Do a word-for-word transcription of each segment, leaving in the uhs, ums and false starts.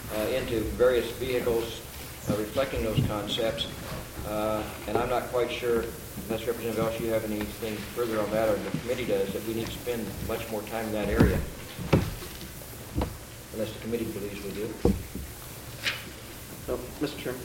uh, into various vehicles uh, reflecting those concepts. Uh, and I'm not quite sure, unless Representative Elsh, you have anything further on that, or the committee does, that we need to spend much more time in that area. Unless the committee believes we do. No, Mister Chairman.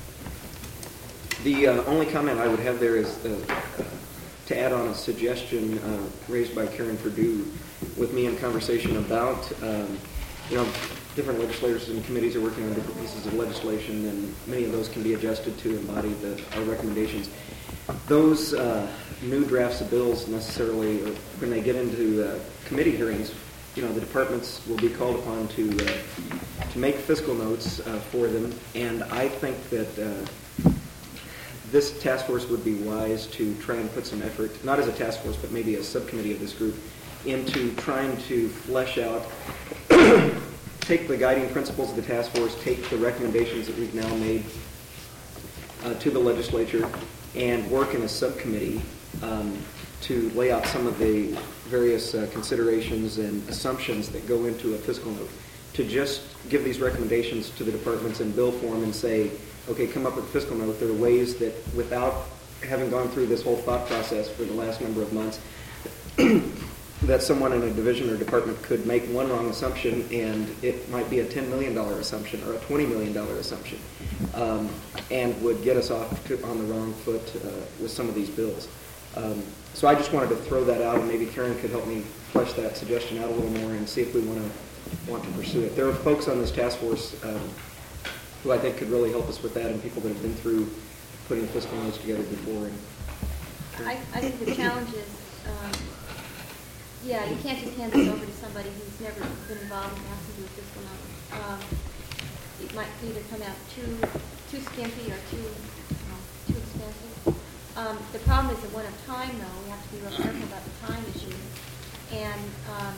The uh, only comment I would have there is uh, uh, to add on a suggestion uh, raised by Karen Perdue with me in conversation about, um, you know, different legislators and committees are working on different pieces of legislation, and many of those can be adjusted to embody the, our recommendations. Those uh, new drafts of bills necessarily, or when they get into uh, committee hearings, you know, the departments will be called upon to uh, to make fiscal notes uh, for them, and I think that uh, this task force would be wise to try and put some effort, not as a task force, but maybe a subcommittee of this group, into trying to flesh out, take the guiding principles of the task force, take the recommendations that we've now made uh, to the legislature, and work in a subcommittee um, to lay out some of the various uh, considerations and assumptions that go into a fiscal note, to just give these recommendations to the departments in bill form and say, okay, come up with a fiscal note. There are ways that, without having gone through this whole thought process for the last number of months, that someone in a division or department could make one wrong assumption, and it might be a ten million dollars assumption or a twenty million dollars assumption, um, and would get us off to, on the wrong foot uh, with some of these bills. Um, so I just wanted to throw that out, and maybe Karen could help me flesh that suggestion out a little more and see if we want to want to pursue it. There are folks on this task force um, who I think could really help us with that, and people that have been through putting fiscal notes together before. And, I, I think the challenge is, um, yeah, you can't just hand this over to somebody who's never been involved and ask them to do a fiscal note. Um, it might either come out too too skimpy or too you know, too expensive. Um, the problem is the one of time, though. We have to be real careful about the time issue. And um,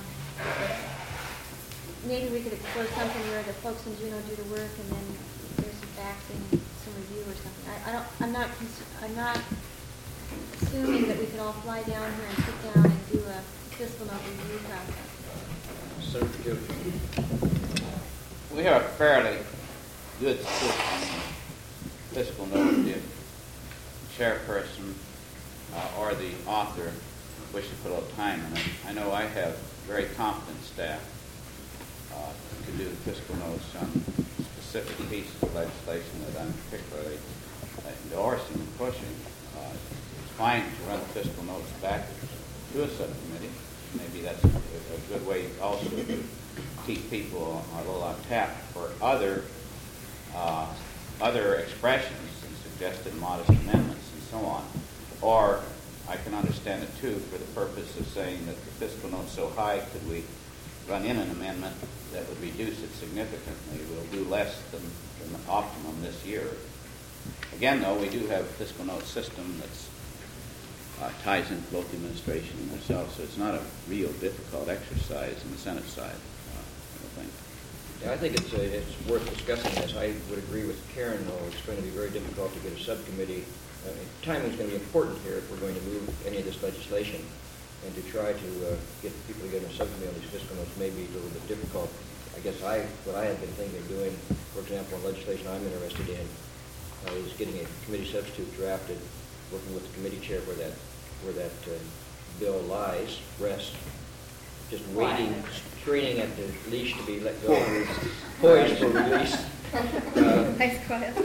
maybe we could explore something where the folks in Juneau do the work, and then there's some facts and some review or something. I, I don't. I'm not. I'm not assuming that we can all fly down here and sit down and do a fiscal note review process. Senator Gill. We have a fairly good system, fiscal note, if the chairperson uh, or the author wish to put a little time in it. I know I have very competent staff uh, who can do the fiscal notes on specific pieces of legislation that I'm particularly uh, endorsing and pushing. Uh, it's fine to run the fiscal notes back to a subcommittee. Maybe that's a, a good way also to keep people a little on tap for other uh, other expressions and suggested modest amendments and so on. Or I can understand it too for the purpose of saying that the fiscal note's so high, could we run in an amendment that would reduce it significantly? We'll do less than, than the optimum this year. Again, though, we do have a fiscal note system that's Uh, ties in both the administration and ourselves, so it's not a real difficult exercise in the Senate side, uh, I don't think. Yeah, I think it's, uh, it's worth discussing this. I would agree with Karen, though. It's going to be very difficult to get a subcommittee. I mean, timing is going to be important here if we're going to move any of this legislation, and to try to uh, get people together in a subcommittee on these fiscal notes may be a little bit difficult. I guess I, what I had been thinking of doing, for example, in legislation I'm interested in, uh, is getting a committee substitute drafted, working with the committee chair where that where that uh, bill lies, rests, just waiting, screening at the leash to be let go, poised for release. Uh, Nice quiet.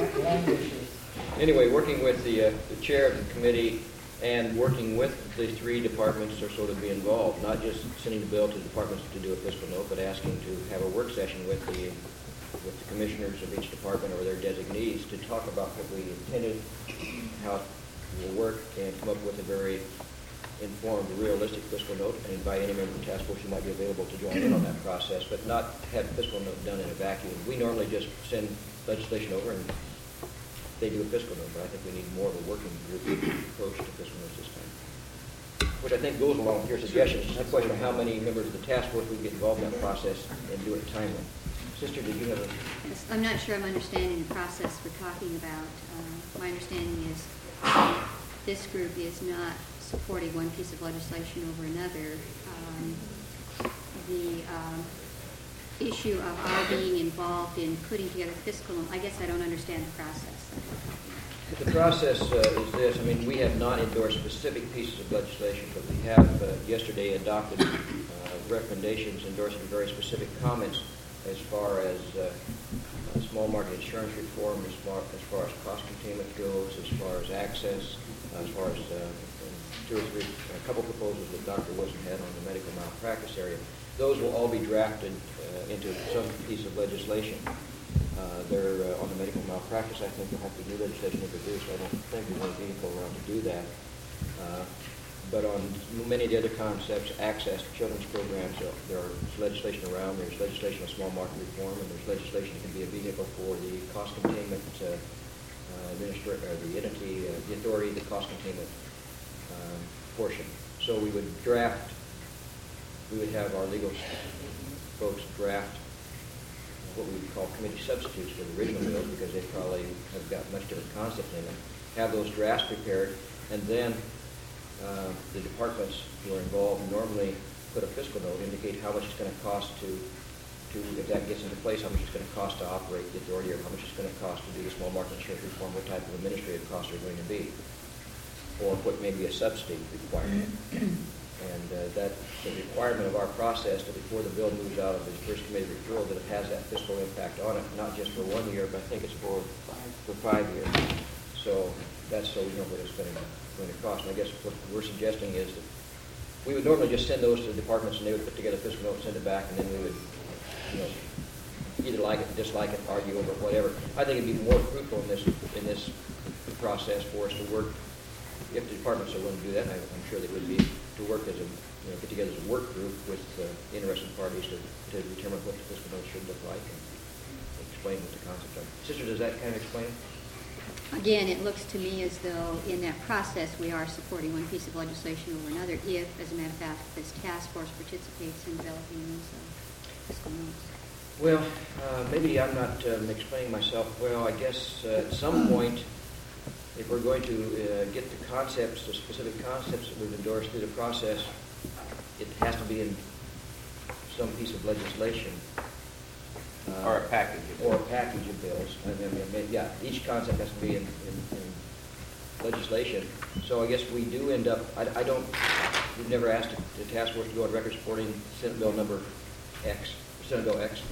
anyway, working with the, uh, the chair of the committee and working with the three departments to sort of be involved, not just sending the bill to the departments to do a fiscal note, but asking to have a work session with the with the commissioners of each department or their designees to talk about what we intended, how it will work, and come up with a very informed, realistic fiscal note, and invite any member of the task force who might be available to join in on that process, but not have fiscal note done in a vacuum. We normally just send legislation over and they do a fiscal note, but I think we need more of a working group approach to fiscal notes this time, which I think goes along with your suggestions. It's a question of how many members of the task force we get involved in that process and do it timely. Sister, did you have a... Yes, I'm not sure I'm understanding the process we're talking about. Uh, my understanding is this group is not supporting one piece of legislation over another. Um, the um, issue of our being involved in putting together fiscal, I guess I don't understand the process. The process uh, is this. I mean, we have not endorsed specific pieces of legislation, but we have uh, yesterday adopted uh, recommendations endorsing very specific comments as far as uh, uh, small market insurance reform, as far, as far as cost containment goes, as far as access, as far as uh, two or three, a couple proposals that Doctor Wilson had on the medical malpractice area. Those will all be drafted uh, into some piece of legislation. Uh, they're uh, on the medical malpractice. I think there'll have to be new legislation introduced. I don't think there's any vehicle around to do that. Uh, but on many of the other concepts, access to children's programs, uh, there is legislation around. There's legislation on small market reform, and there's legislation that can be a vehicle for the cost containment uh, uh, administrator, or the entity, uh, the authority, the cost containment um, portion. So we would draft. We would have our legal folks draft what we would call committee substitutes for the original bills, because they probably have got much different concept in them. Have those drafts prepared, and then uh, the departments who are involved normally put a fiscal note, indicate how much it's going to cost to, to, if that gets into place, how much it's going to cost to operate the authority, or how much it's going to cost to do the small market insurance reform, what type of administrative costs are going to be, or what may be a subsidy requirement. And uh, that the requirement of our process that before the bill moves out of its first committee referral, that it has that fiscal impact on it, not just for one year, but I think it's for for five years. So that's so we know what it's going to, going to cost. And I guess what we're suggesting is that we would normally just send those to the departments, and they would put together a fiscal note and send it back, and then we would, you know, either like it, dislike it, argue over it, whatever. I think it'd be more fruitful in this in this process for us to work, if the departments are willing to do that, and I, I'm sure they would be, to work as a, you know, get together as a work group with uh, interested parties to, to determine what the fiscal notes should look like and explain what the concepts are. Sister, does that kind of explain it? Again, it looks to me as though in that process we are supporting one piece of legislation over another if, as a matter of fact, this task force participates in developing these uh, fiscal notes. Well, uh, maybe I'm not um, explaining myself well. I guess uh, at some point, if we're going to uh, get the concepts, the specific concepts that we've endorsed through the process, it has to be in some piece of legislation. Uh, Or a package of Or a bills. package of bills. I mean, I mean, yeah, each concept has to be in, in, in legislation. So I guess we do end up, I, I don't, we've never asked the task force to go on record supporting Senate Bill number X, Senate Bill X.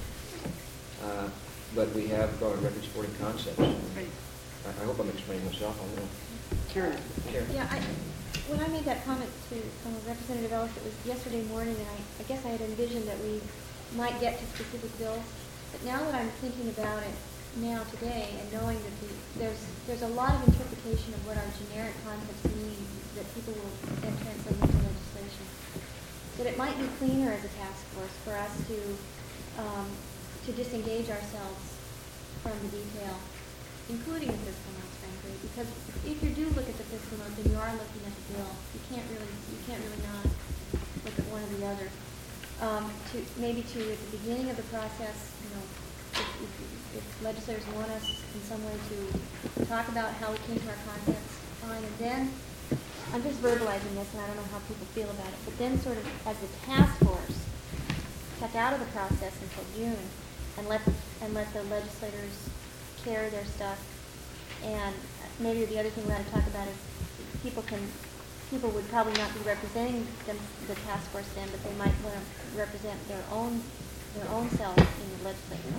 Uh, but we have gone on record supporting concepts. Right. I, I hope I'm explaining myself. I don't know. Karen? Karen? Yeah, I, when I made that comment to um, Representative Ellis, it was yesterday morning, and I, I guess I had envisioned that we might get to specific bills. But now that I'm thinking about it now today, and knowing that the, there's there's a lot of interpretation of what our generic concepts mean that people will then translate into legislation, that it might be cleaner as a task force for us to um, to disengage ourselves from the detail, including the fiscal notes, frankly, because if you do look at the fiscal notes and you are looking at the bill, you can't really you can't really not look at one or the other. Um, to maybe to at the beginning of the process, you know, if, if, if legislators want us in some way to talk about how we came to our concepts, fine. And then I'm just verbalizing this, and I don't know how people feel about it. But then, sort of as the task force, kept out of the process until June, and let and let the legislators carry their stuff. And maybe the other thing we ought to talk about is people can. People would probably not be representing them, the task force then, but they might want to represent their own their own selves in the legislature.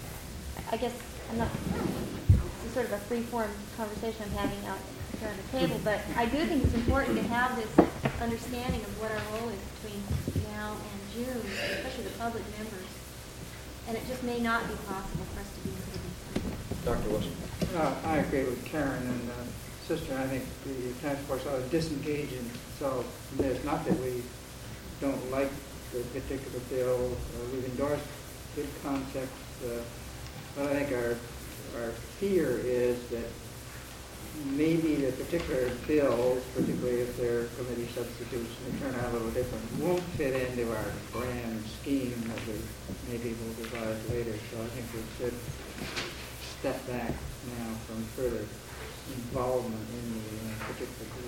I guess I'm not. It's sort of a free-form conversation I'm having out here on the table, but I do think it's important to have this understanding of what our role is between now and June, especially the public members. And it just may not be possible for us to be included. Doctor Wilson. Uh, I agree with Karen and uh, Sister. I think the task force ought to disengage in so this. Not that we don't like the particular bill. Uh, we've endorsed good concepts, uh, but I think our our fear is that maybe the particular bills, particularly if they're committee substitutes and they turn out a little different, won't fit into our grand scheme that we maybe will devise later. So I think we should step back now from further involvement in the uh, particular group.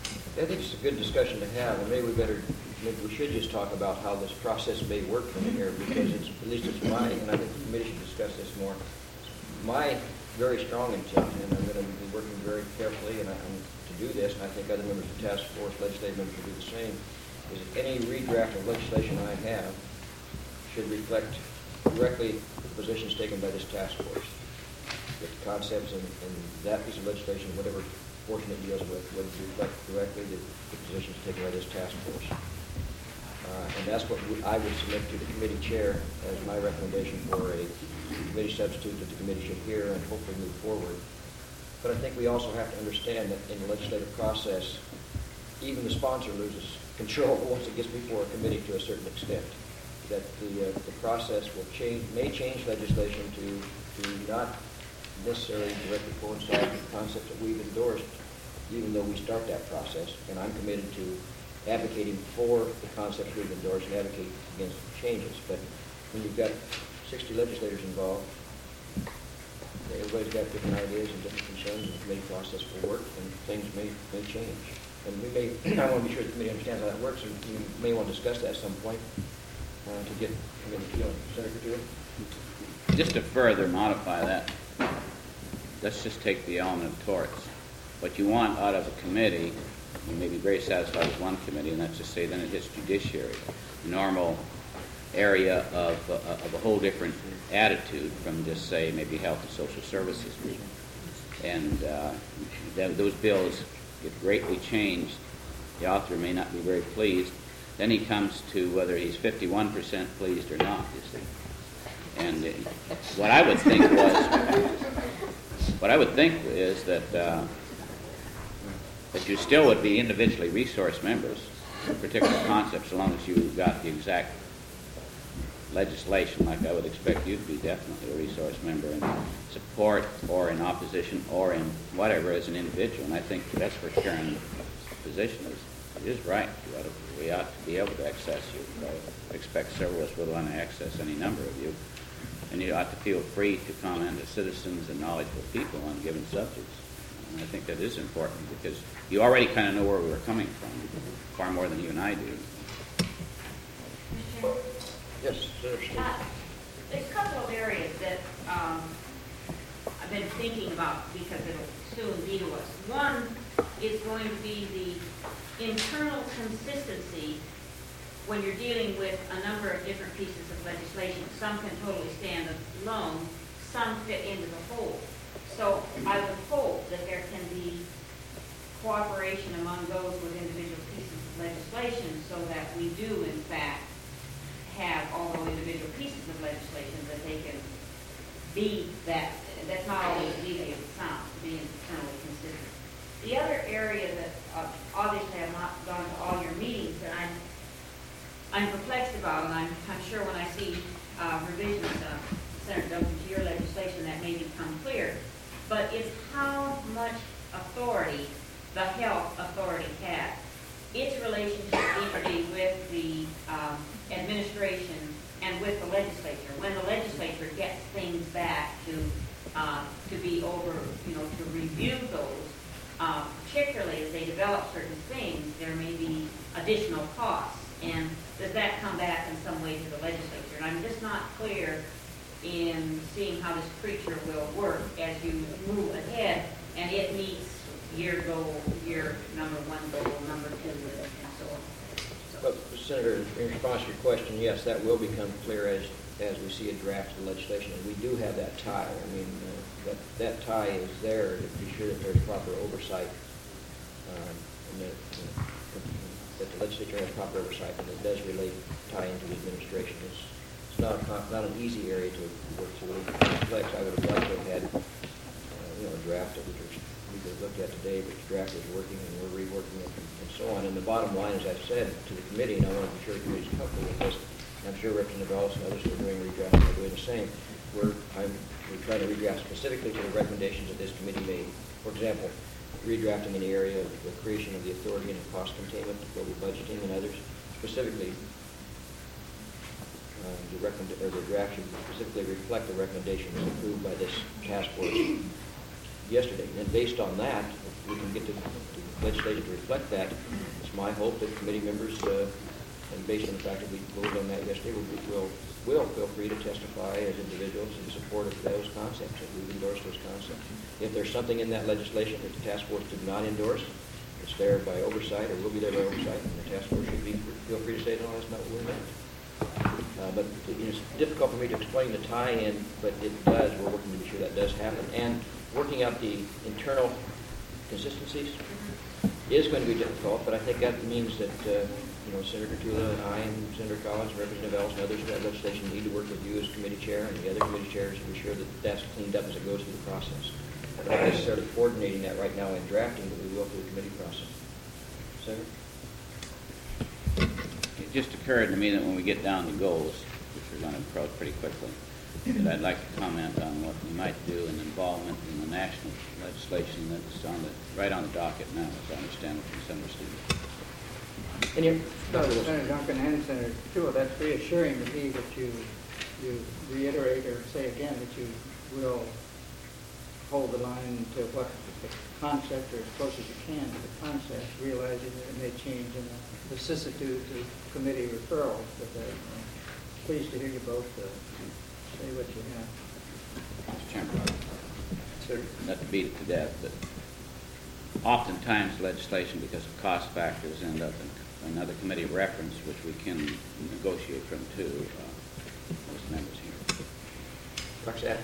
I think it's a good discussion to have, and maybe we better, maybe we should just talk about how this process may work from here, because it's, at least it's my, and I think the committee should discuss this more, my very strong intent, and I'm going to be working very carefully and I, and to do this, and I think other members of the task force, legislative members will do the same, is that any redraft of legislation I have should reflect directly the positions taken by this task force. That the concepts and, and that piece of legislation, whatever portion it deals with, would reflect directly the, the positions taken by this task force. Uh, and that's what we, I would submit to the committee chair as my recommendation for a committee substitute that the committee should hear and hopefully move forward. But I think we also have to understand that in the legislative process, even the sponsor loses control once it gets before a committee to a certain extent. That the, uh, the process will change, may change legislation to, to not necessarily directly coincide with the concepts that we've endorsed, even though we start that process. And I'm committed to advocating for the concepts we've endorsed and advocate against changes. But when you've got sixty legislators involved, everybody's got different ideas and different concerns, and the committee process will work, and things may, may change. And we may, I want to be sure the committee understands how that works, and we may want to discuss that at some point uh, to get committee feeling. Senator Dewey? Just to further modify that, let's just take the element of torts. What you want out of a committee, you may be very satisfied with one committee, and that's to say then it hits judiciary, normal area of, uh, of a whole different attitude from just say maybe health and social services group. And uh, th those bills get greatly changed. The author may not be very pleased. Then he comes to whether he's fifty-one percent pleased or not, you see. And uh, what I would think was, what I would think is that uh, that you still would be individually resource members for particular concepts, so long as you got the exact legislation, like I would expect you to be definitely a resource member in support or in opposition or in whatever as an individual. And I think that's where Karen's position is. It is right. You ought to, we ought to be able to access you. I expect several of us would want to access any number of you. And you ought to feel free to comment as citizens and knowledgeable people on given subjects. And I think that is important because you already kind of know where we're coming from, far more than you and I do. Yes, Senator Steve. Uh, there's a couple of areas that um, I've been thinking about because it'll soon be to us. One is going to be the internal consistency when you're dealing with a number of different pieces of legislation. Some can totally stand alone, some fit into the whole. So I would hope that there can be cooperation among those with individual pieces of legislation so that we do, in fact, have all those individual pieces of legislation that they can be that, that's not always as easy as it sounds, to be internally consistent. The other area that uh, obviously I've not gone to all your meetings that I'm, I'm perplexed about, and I'm, I'm sure when I see uh, revisions, uh, Senator Duncan, to your legislation that may become clear, but it's how much authority the health authority has. Its relationship vis-a-vis with the um, administration and with the legislature. When the legislature gets things back to uh, to be over, you know, to review those, uh, particularly as they develop certain things, there may be additional costs. And does that come back in some way to the legislature? And I'm just not clear in seeing how this creature will work as you move ahead and it meets year goal, year number one goal, number two, and so on. So. But, Senator, in response to your question, yes, that will become clear as as we see a draft of the legislation. And we do have that tie. I mean, uh, that that tie is there to be sure that there's proper oversight, um, and that, uh, that the legislature has proper oversight, and it does relate tie into the administration. It's, it's not a, not an easy area to work through. It's complex. I would have liked to have had uh, you know a draft of it. We could have looked at today, but the draft is working and we're reworking it and so on. And the bottom line, as I've said to the committee, and I want to be sure the committee's comfortable with this, and I'm sure Representative Ellis and others who are doing redrafting are doing the same. We're, I'm, we're trying to redraft specifically to the recommendations that this committee made. For example, redrafting in the area of the creation of the authority and cost containment, global budgeting, and others. Specifically, uh, the, recommend, or the draft should specifically reflect the recommendations approved by this task force. yesterday. And then based on that, if we can get the the legislation to reflect that, it's my hope that committee members, uh, and based on the fact that we voted on that yesterday, will, will, will feel free to testify as individuals in support of those concepts, if we've endorsed those concepts. If there's something in that legislation that the task force did not endorse, it's there by oversight, or will be there by oversight, and the task force should be, feel free to say, no, that's not what we're meant. Uh, but you know, it's difficult for me to explain the tie-in, but it does. We're working to be sure that does happen. And working out the internal consistencies is going to be difficult, but I think that means that uh, you know, Senator Tula and I and Senator Collins, Representative Ellis, and others who have legislation need to work with you as committee chair and the other committee chairs to be sure that that's cleaned up as it goes through the process. We're not necessarily coordinating that right now in drafting, but we will through the committee process. Senator? It just occurred to me that when we get down to goals, which we're going to approach pretty quickly, that I'd like to comment on what we might do in involvement in the national legislation that's on the, right on the docket now, as I understand it from Senator Stevens. And you, So, Senator Duncan and Senator Tula, that's reassuring to me that you, you reiterate or say again that you will hold the line to what the concept, or as close as you can to the concept, realizing that it may change in the vicissitudes of committee referrals. But I'm pleased to hear you both uh, say what you have. Mister Chairman, Sir? not to beat it to death, but oftentimes legislation, because of cost factors, end up in another committee reference, which we can negotiate from too, uh, most members here. Roxanne?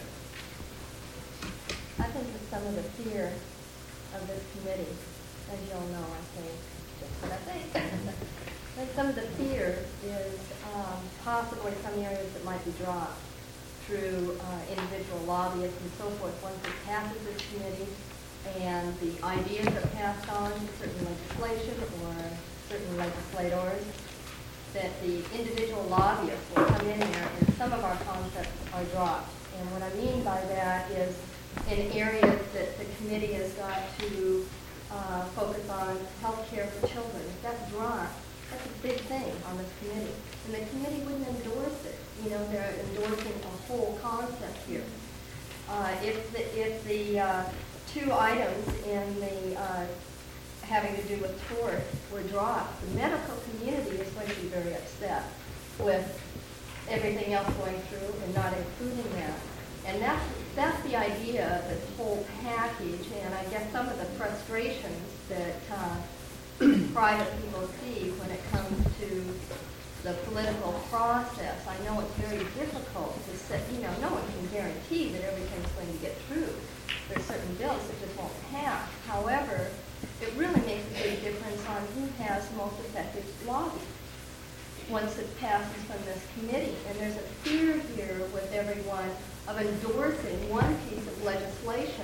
I think that some of the fear of this committee, as you all know, I say just what I think. I think some of the fear is um, possibly some areas that might be dropped through uh, individual lobbyists and so forth once it passes this committee, and the ideas are passed on to certain legislation or certain legislators, that the individual lobbyists will come in there and some of our concepts are dropped. And what I mean by that is in areas that the committee has got to uh, focus on health care for children. If that's dropped, that's a big thing on this committee. And the committee wouldn't endorse it. You know, they're endorsing a whole concept here. Uh, if the, if the uh, two items in the uh, having to do with tort were dropped, the medical community is going to be very upset with everything else going through and not including that. And that's, that's the idea of this whole package, and I guess some of the frustrations that uh, private people see when it comes to the political process. I know it's very difficult to set, you know, no one can guarantee that everything's going to get through. There's certain bills that just won't pass. However, it really makes a big difference on who has most effective lobby once it passes from this committee. And there's a fear here with everyone of endorsing one piece of legislation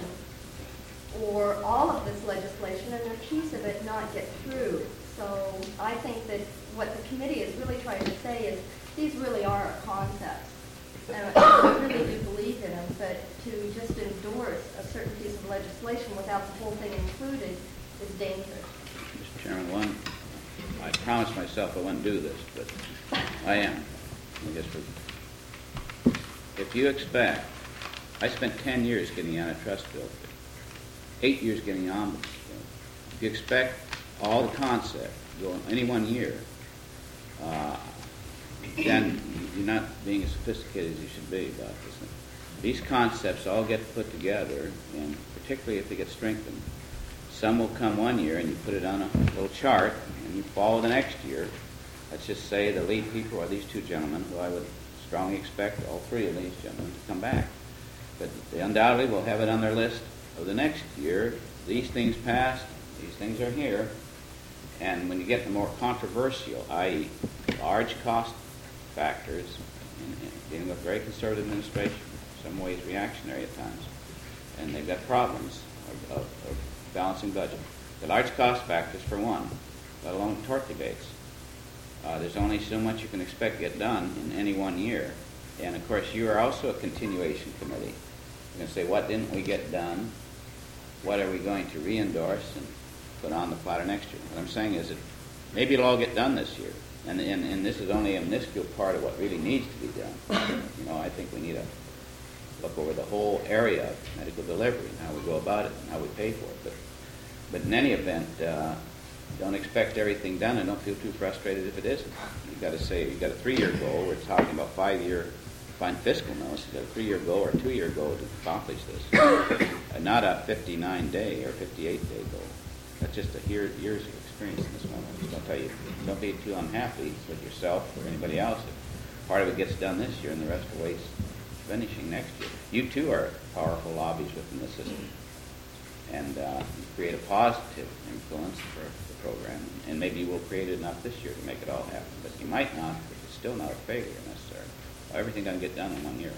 or all of this legislation and a piece of it not get through. So I think that what the committee is really trying to say is these really are our concepts. And I really do believe in them, but to just endorse a certain piece of legislation without the whole thing included is dangerous. Mister Chairman, one, I promised myself I wouldn't do this, but I am. I guess we, if you expect, I spent ten years getting antitrust bill, eight years getting an omnibus bill. If you expect all the concepts to go in any one year, uh, then you're not being as sophisticated as you should be about this. These concepts all get put together, and particularly if they get strengthened, some will come one year and you put it on a little chart and you follow the next year. Let's just say the lead people are these two gentlemen, who I would strongly expect all three of these gentlemen to come back. But they undoubtedly will have it on their list of the next year. These things passed, these things are here. And when you get the more controversial, that is large cost factors, in, in dealing with very conservative administration, in some ways reactionary at times, and they've got problems of, of, of balancing budget. The large cost factors, for one, let alone tort debates. Uh, there's only so much you can expect to get done in any one year. And of course, you are also a continuation committee. You're going to say, what didn't we get done? What are we going to re-endorse and put on the platter next year? What I'm saying is that maybe it'll all get done this year. And, and, and this is only a minuscule part of what really needs to be done. You know, I think we need a look over the whole area of medical delivery and how we go about it and how we pay for it. But, but in any event, uh, don't expect everything done, and don't feel too frustrated if it isn't. You've got to say, you've got a three-year goal. We're talking about five-year fine fiscal notice. You've got a three-year goal or a two-year goal to accomplish this, uh, not a fifty-nine day or fifty-eight day goal. That's just a year, years of experience in this one. I just don't tell you, don't be too unhappy with yourself or anybody else. If part of it gets done this year and the rest awaits finishing next year. You too are powerful lobbies within the system, and uh, you create a positive influence for the program. And maybe you will create enough this year to make it all happen, but you might not, which is still not a failure necessarily. Everything doesn't get done in one year.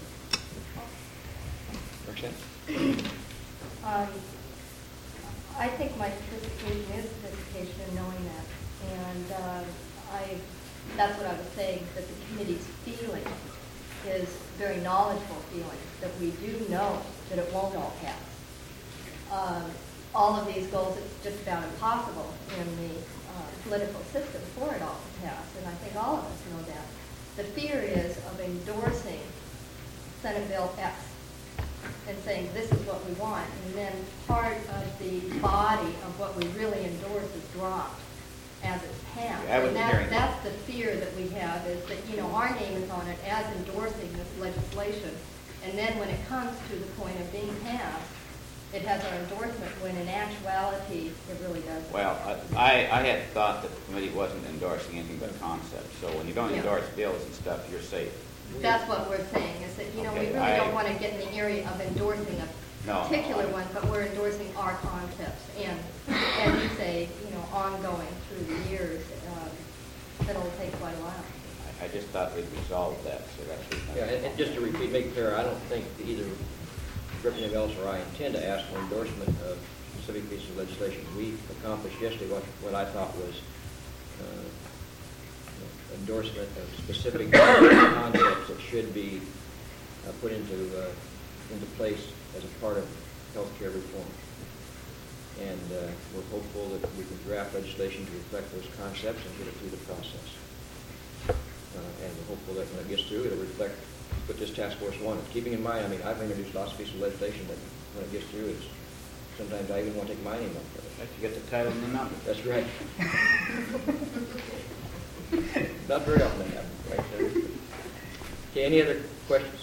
Roxanne? Um, I think my sophistication is sophistication in knowing that. And uh, I, that's what I was saying, that the committee's feeling is very knowledgeable feeling, that we do know that it won't all pass. Um, all of these goals, it's just about impossible in the uh, political system for it all to pass. And I think all of us know that. The fear is of endorsing Senate Bill X and saying this is what we want, and then part of the body of what we really endorse is dropped as it's passed. Yeah, I was and that, hearing that's the fear that we have, is that, you know, our name is on it as endorsing this legislation, and then when it comes to the point of being passed, it has our endorsement, when in actuality, it really doesn't. Well, I, I had thought that the committee wasn't endorsing anything but concepts. So when you don't Yeah. endorse bills and stuff, you're safe. That's what we're saying, is that, you know, we Okay, really I- don't want to get in the area of endorsing a No, particular no, I- one, but we're endorsing our concepts. And, as you say, you know, ongoing through the years, um, that'll take quite a while. I, I just thought we'd resolved that, so that's just not. Yeah, and, and just to repeat, make it clear, I don't think either Representative Ellis or I intend to ask for endorsement of specific pieces of legislation. We accomplished yesterday what, what I thought was uh, endorsement of specific concepts that should be uh, put into uh, into place as a part of healthcare reform. And uh, we're hopeful that we can draft legislation to reflect those concepts and get it through the process. Uh, and we're hopeful that when it gets through, it'll reflect what this task force wanted. Keeping in mind, I mean, I've introduced lots of pieces of legislation that when it gets through, it's, sometimes I even want to take my name off of it. Let you get the title and the number. That's right. Not very often that happens, right? Okay, any other questions?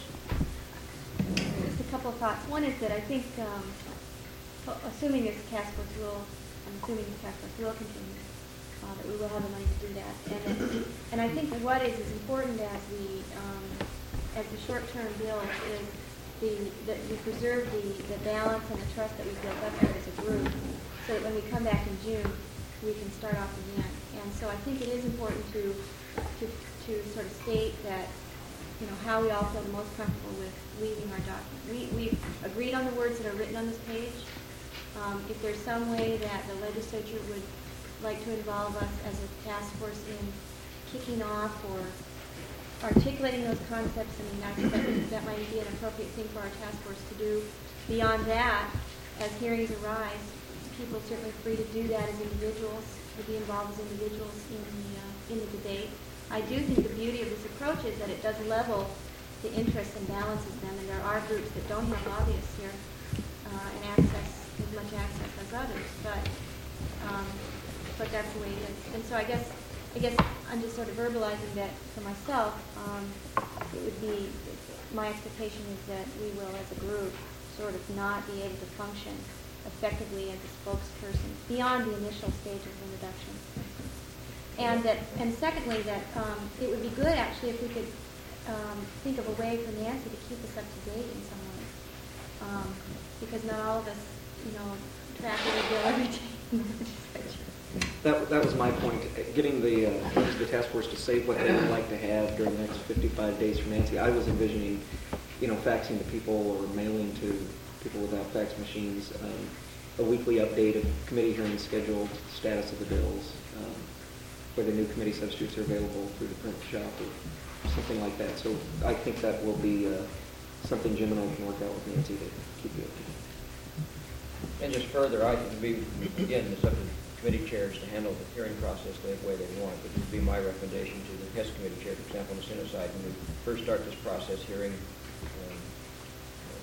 Just a couple of thoughts. One is that I think, um, assuming this task force will, I'm assuming this task force will continue, uh, that we will have the money to do that. And, it, and I think that what is as important as the um, as the short-term bill is the that we preserve the, the balance and the trust that we built up here as a group, so that when we come back in June, we can start off again. And so I think it is important to to to sort of state that, you know, how we all feel the most comfortable with leaving our document. We, we've agreed on the words that are written on this page. Um, if there's some way that the legislature would like to involve us as a task force in kicking off or articulating those concepts, I mean, that's, that, that might be an appropriate thing for our task force to do. Beyond that, as hearings arise, people are certainly free to do that as individuals, to be involved as individuals in the, uh, in the debate. I do think the beauty of this approach is that it does level the interests and balances them, and there are groups that don't have lobbyists here uh, and access as much access as others, but um, but that's the way it is. And so I guess I guess I'm just sort of verbalizing that for myself. Um, it would be my expectation is that we will, as a group, sort of not be able to function effectively as a spokesperson beyond the initial stage of introduction. And that, and secondly, that um, it would be good actually if we could um, think of a way for Nancy to keep us up to date in some ways, um, because not all of us, you know, track every bill every day in the legislature. That, that was my point. Getting the uh, the task force to say what they would like to have during the next fifty-five days from Nancy. I was envisioning, you know, faxing to people or mailing to people without fax machines, um, a weekly update of committee hearings scheduled, status of the bills, um, whether new committee substitutes are available through the print shop or something like that. So I think that will be uh, something Jim and I can work out with Nancy to keep you up to date. And just further, I can be, again, it's up to committee chairs to handle the hearing process the way they want. But it would be my recommendation to the HES committee chair, for example, on the Senate side, when we first start this process hearing, um,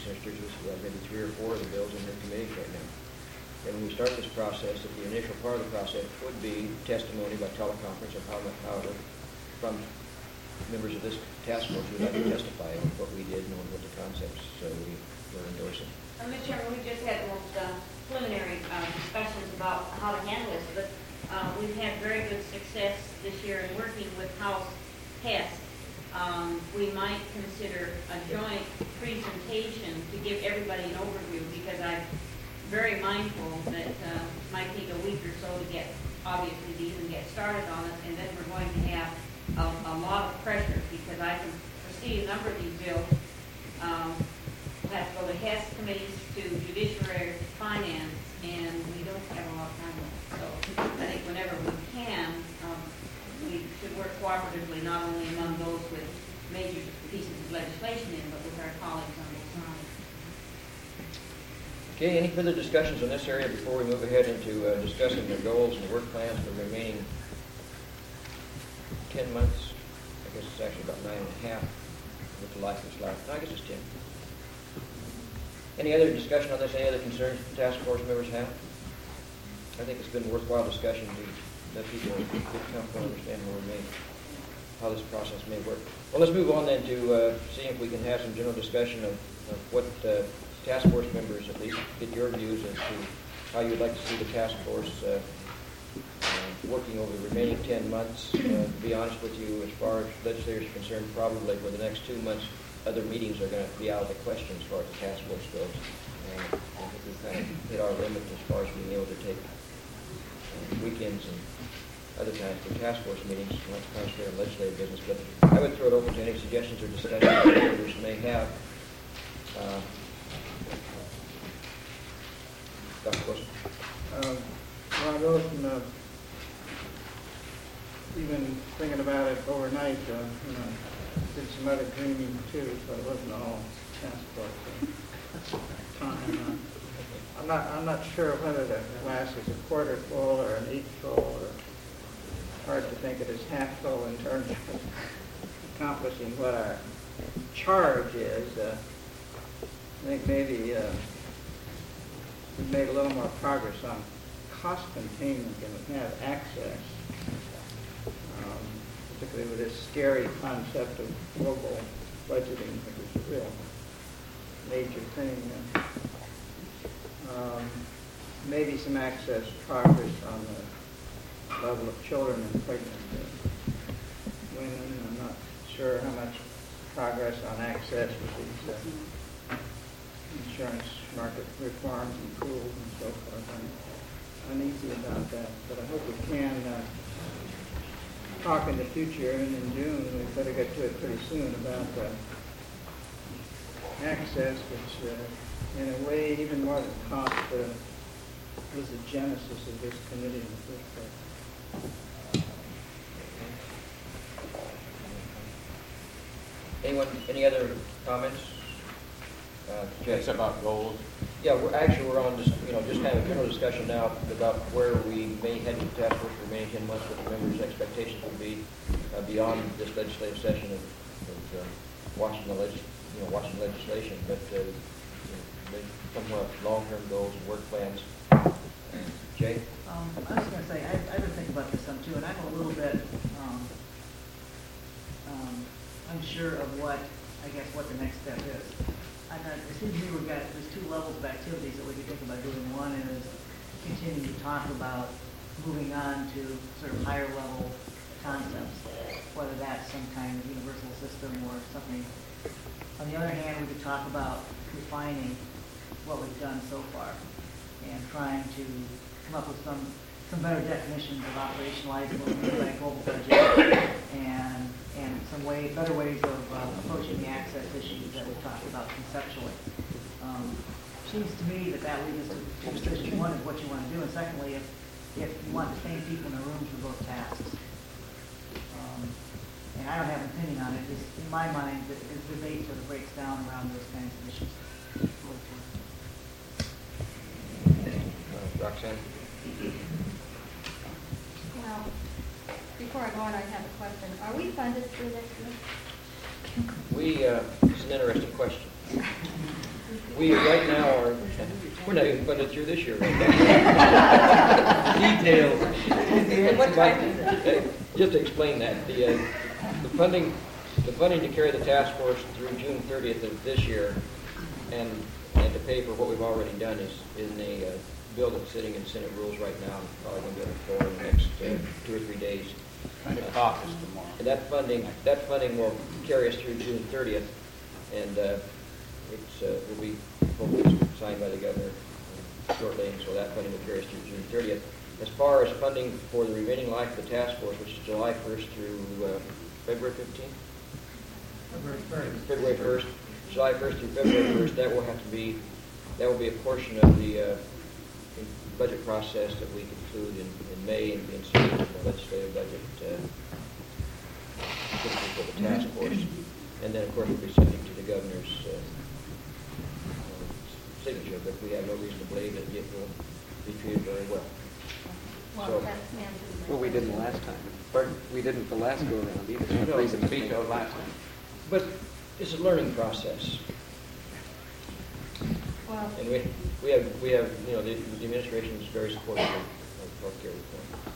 sisters, is we have maybe three or four of the bills in their committees right now. And when we start this process, that the initial part of the process would be testimony by teleconference of how, much- how, the- from members of this task force who would like to testify on what we did and on what the concepts so we were endorsing. Uh, Mister Chairman, we just had the most uh, preliminary uh, discussions about how to handle this, but uh, we've had very good success this year in working with House Task. Um, we might consider a joint presentation to give everybody an overview, because I'm very mindful that uh, it might take a week or so to get, obviously, to even get started on it, and then we're going to have a, a lot of pressure, because I can foresee a number of these bills um, have to go to Hess committees, to judiciary, finance, and we don't have a lot of time left. So I think whenever we can, um, we should work cooperatively, not only among those with major pieces of legislation in, but with our colleagues on both sides. Okay, any further discussions on this area before we move ahead into uh, discussing the goals and work plans for the remaining ten months? I guess it's actually about nine and a half with the life is life. No, I guess it's ten. Any other discussion on this? Any other concerns task force members have? I think it's been a worthwhile discussion to let people get comfortable and understand how, we may, how this process may work. Well, let's move on then to uh, seeing if we can have some general discussion of, of what uh, task force members, at least, get your views as to how you would like to see the task force uh, uh, working over the remaining ten months. Uh, to be honest with you, as far as legislators are concerned, probably for the next two months, other meetings are going to be out of the question as far as the task force goes. Uh, I think we've kind of hit our limit as far as being able to take uh, weekends and other times for task force meetings, not to concentrate on legislative business. But I would throw it open to any suggestions or discussions that members may have. Uh, Doctor Wilson. Um, Well, I wrote, and, uh, even thinking about it overnight, uh, you know, did some other dreaming too, so it wasn't all task force uh, time. Uh, I'm not, I'm not sure whether the glass is a quarter full or an eighth full, or hard to think of it as half full in terms of accomplishing what our charge is. Uh, I think maybe uh, we've made a little more progress on cost containment than we have access, um, particularly with this scary concept of global budgeting, which is a real major thing. Uh, um, maybe some access progress on the level of children and pregnant uh, women. I'm not sure how much progress on access with these uh, insurance market reforms and pools and so forth. I'm uneasy about that, but I hope we can uh, talk in the future, and in June we better get to it pretty soon about uh, access, which uh, in a way, even more than cost, uh, was the genesis of this committee in the first place. Anyone, any other comments? Uh, Jeff? It's about goals. Yeah, we're actually, we're on just, you know, just kind of a general discussion now about where we may head to task force for the remaining ten months, what the members' expectations will be uh, beyond this legislative session of, of uh, watching the legis, you know, watching legislation, but uh, you know, somewhat long-term goals and work plans. Uh, Jay? Um, I was going to say, I, I've been thinking about this some too, and I'm a little bit um, um, unsure of what, I guess, what the next step is. I thought, it seems to me we've got, there's two levels of activities that we could think about doing. One is continue to talk about moving on to sort of higher level concepts, whether that's some kind of universal system or something. On the other hand, we could talk about refining what we've done so far and trying to come up with some, some better definitions of operationalizing what we mean by a global budget and and some way, better ways of uh, approaching the access issues that we talked about conceptually. Um, seems to me that that leads us to two decisions. One is what you want to do, and secondly, if, if you want the same people in the room for both tasks. Um, and I don't have an opinion on it. It's, in my mind, the, the debate sort of breaks down around those kinds of issues. Uh, Roxanne? Well, before I go on, I have a question. Are we funded through this year? We, uh, it's an interesting question. We right now are, we're not even funded through this year right now. Details. And what time is it? Just to explain that, the, uh, the funding, the funding to carry the task force through June thirtieth of this year and, and to pay for what we've already done is, is in a uh, bill that's sitting in Senate rules right now, probably going to be on the floor in the next uh, two or three days. And the caucus tomorrow. And that funding, that funding will carry us through June thirtieth, and uh, it's, uh, will be hopefully signed by the governor shortly, and so that funding will carry us through June thirtieth. As far as funding for the remaining life of the task force, which is July first through uh, February fifteenth? February first. July first through February first, that will have to be, that will be a portion of the uh, budget process that we conclude in, in May and be inserted in the legislative budget uh, for the task force. And then, of course, we'll be subject to the governor's uh, uh, signature, but we have no reason to believe that it will be treated very well. Well, So- that's the answer to my Well, we didn't question. last time. Pardon? We didn't the last go around either. No, No reason to think- Vetoed last time. But it's a learning process. Well, And we, we have, we have, you know, the, the administration is very supportive of of healthcare reform.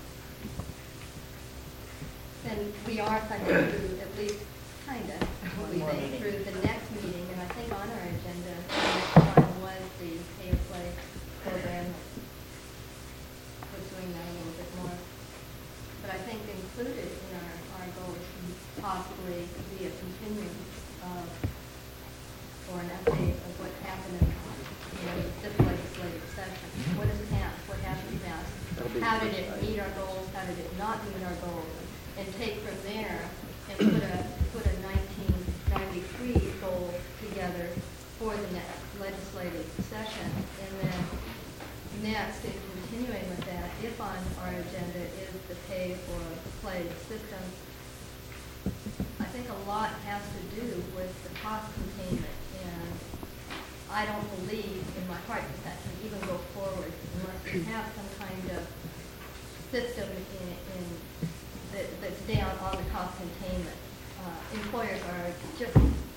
then we are kind of through, at least kind of, we more think, meeting. through the next meeting, and I think on our agenda, the next one was the pay or play program, pursuing that a little bit more. But I think included in our, our goals can possibly be a continuance of, or an update of what happened in, you know, this legislative session. What has passed, what hasn't passed? That'll be the How did first it item. meet our goals, how did it not meet our goals? And take from there and put a, put a nineteen ninety-three goal together for the next legislative session. And then next, in continuing with that, if on our agenda is the pay for play system, I think a lot has to do with the cost containment. And I don't believe in my heart that that can even go forward unless we have some kind of system in, in that, that's down on the cost containment. Uh, employers are just,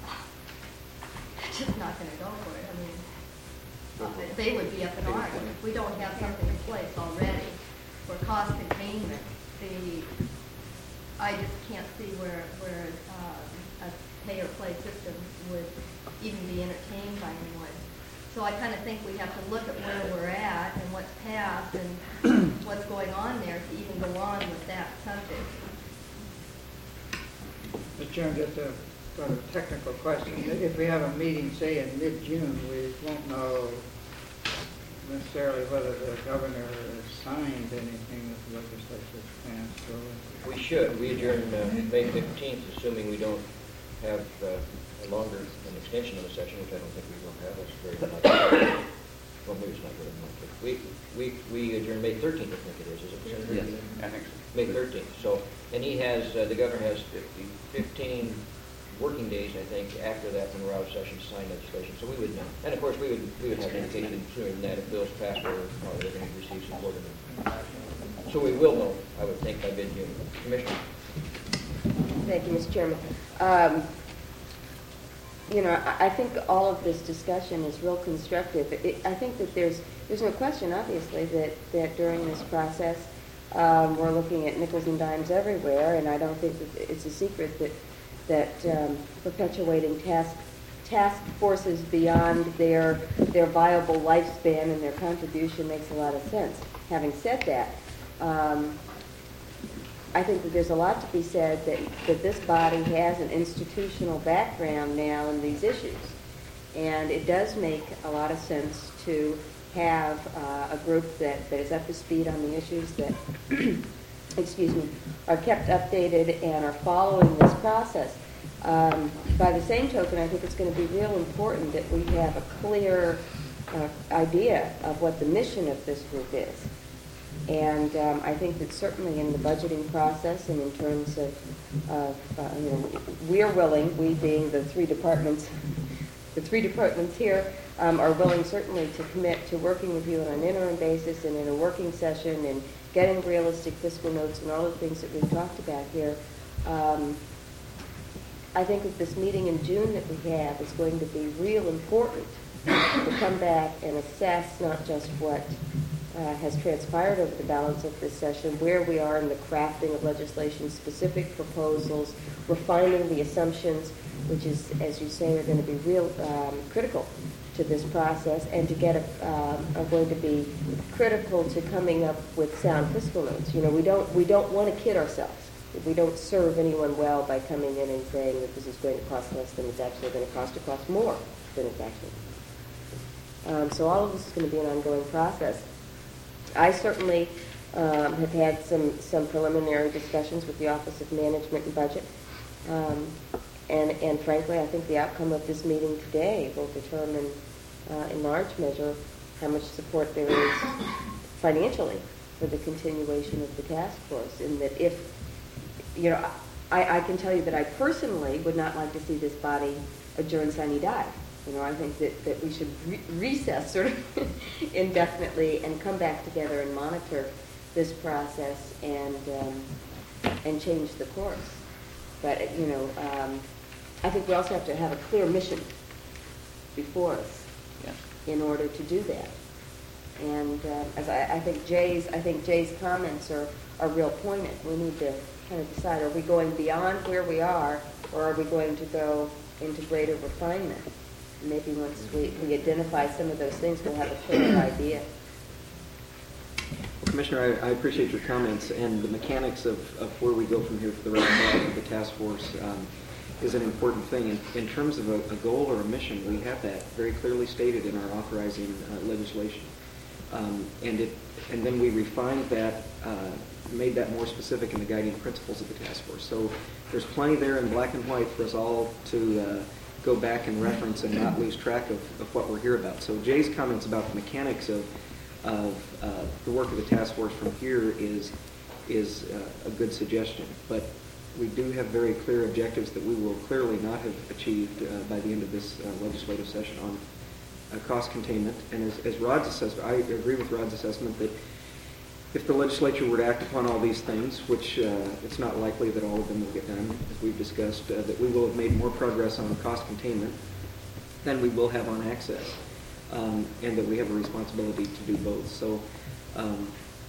just not going to go for it. I mean, uh, they would be up in arms if we don't have something in place already for cost containment. The, I just can't see where, where uh, a pay or play system would even be entertained by anyone. So I kind of think we have to look at where we're at and what's passed and what's going on there to even go on with that subject. Mister Chairman, just a sort of technical question. If we have a meeting, say in mid-June, we won't know necessarily whether the governor has signed anything that the legislature has passed. So We should. We adjourn uh, May fifteenth, assuming we don't have uh, a longer, an extension of the session, which I don't think we will have. That's very unlikely. Well, maybe it's not very unlikely. We, we, we adjourn May thirteenth, I think it is, is it? Senator? Yes. I think so. May thirteenth. So, and he has, uh, the governor has fifty, fifteen working days, I think, after that when we're out of session to sign legislation. So we would know. And of course, we would, we would have indication sooner than that if bills pass or or they're going to receive support of them. So we will know, I would think, by mid-June. Commissioner? Thank you, Mister Chairman. Um, You know, I I think all of this discussion is real constructive. It- I think that there's there's no question, obviously, that, that during this process, um, we're looking at nickels and dimes everywhere, and I don't think that it's a secret that that um, perpetuating task task forces beyond their their viable lifespan and their contribution makes a lot of sense. Having said that, um, I think that there's a lot to be said that, that this body has an institutional background now in these issues. And it does make a lot of sense to have uh, a group that, that is up to speed on the issues that, excuse me, are kept updated and are following this process. Um, by the same token, I think it's going to be real important that we have a clear uh, idea of what the mission of this group is. And um, I think that certainly in the budgeting process and in terms of, of uh, you know, we're willing, we being the three departments, the three departments here, um, are willing certainly to commit to working with you on an interim basis and in a working session and getting realistic fiscal notes and all the things that we've talked about here. Um, I think that this meeting in June that we have is going to be real important come back and assess not just what uh, has transpired over the balance of this session, where we are in the crafting of legislation, specific proposals, refining the assumptions, which is, as you say, are going to be real um, critical to this process, and to get a, um, are going to be critical to coming up with sound fiscal notes. You know, we don't we don't want to kid ourselves. We don't serve anyone well by coming in and saying that this is going to cost less than it's actually going to cost, to cost more than it's actually. Um, so all of this is going to be an ongoing process. I certainly um, have had some some preliminary discussions with the Office of Management and Budget. Um, And, and frankly, I think the outcome of this meeting today will determine, uh, in large measure, how much support there is financially for the continuation of the task force. And that if, you know, I, I can tell you that I personally would not like to see this body adjourn sine die. You know, I think that, that we should re- recess sort of indefinitely and come back together and monitor this process and um, and change the course. But, you know, um, I think we also have to have a clear mission before us Yes. in order to do that. And uh, as I, I think Jay's, I think Jay's comments are, are real pointed. We need to kind of decide: are we going beyond where we are, or are we going to go into greater refinement? And maybe once we, we identify some of those things, we'll have a clearer idea. Well, Commissioner, I, I appreciate your comments, and the mechanics of, of where we go from here for the rest of the task force um, is an important thing. In, in terms of a, a goal or a mission, we have that very clearly stated in our authorizing uh, legislation. Um, and it, and then we refined that, uh, made that more specific in the guiding principles of the task force. So there's plenty there in black and white for us all to uh, go back and reference and not lose track of, of what we're here about. So Jay's comments about the mechanics of of uh, the work of the task force from here is is uh, a good suggestion. But we do have very clear objectives that we will clearly not have achieved uh, by the end of this uh, legislative session on uh, cost containment. And as, as Rod's assessment, I agree with Rod's assessment that if the legislature were to act upon all these things, which uh, it's not likely that all of them will get done, as we've discussed, uh, that we will have made more progress on cost containment than we will have on access. Um, and that we have a responsibility to do both. So, um,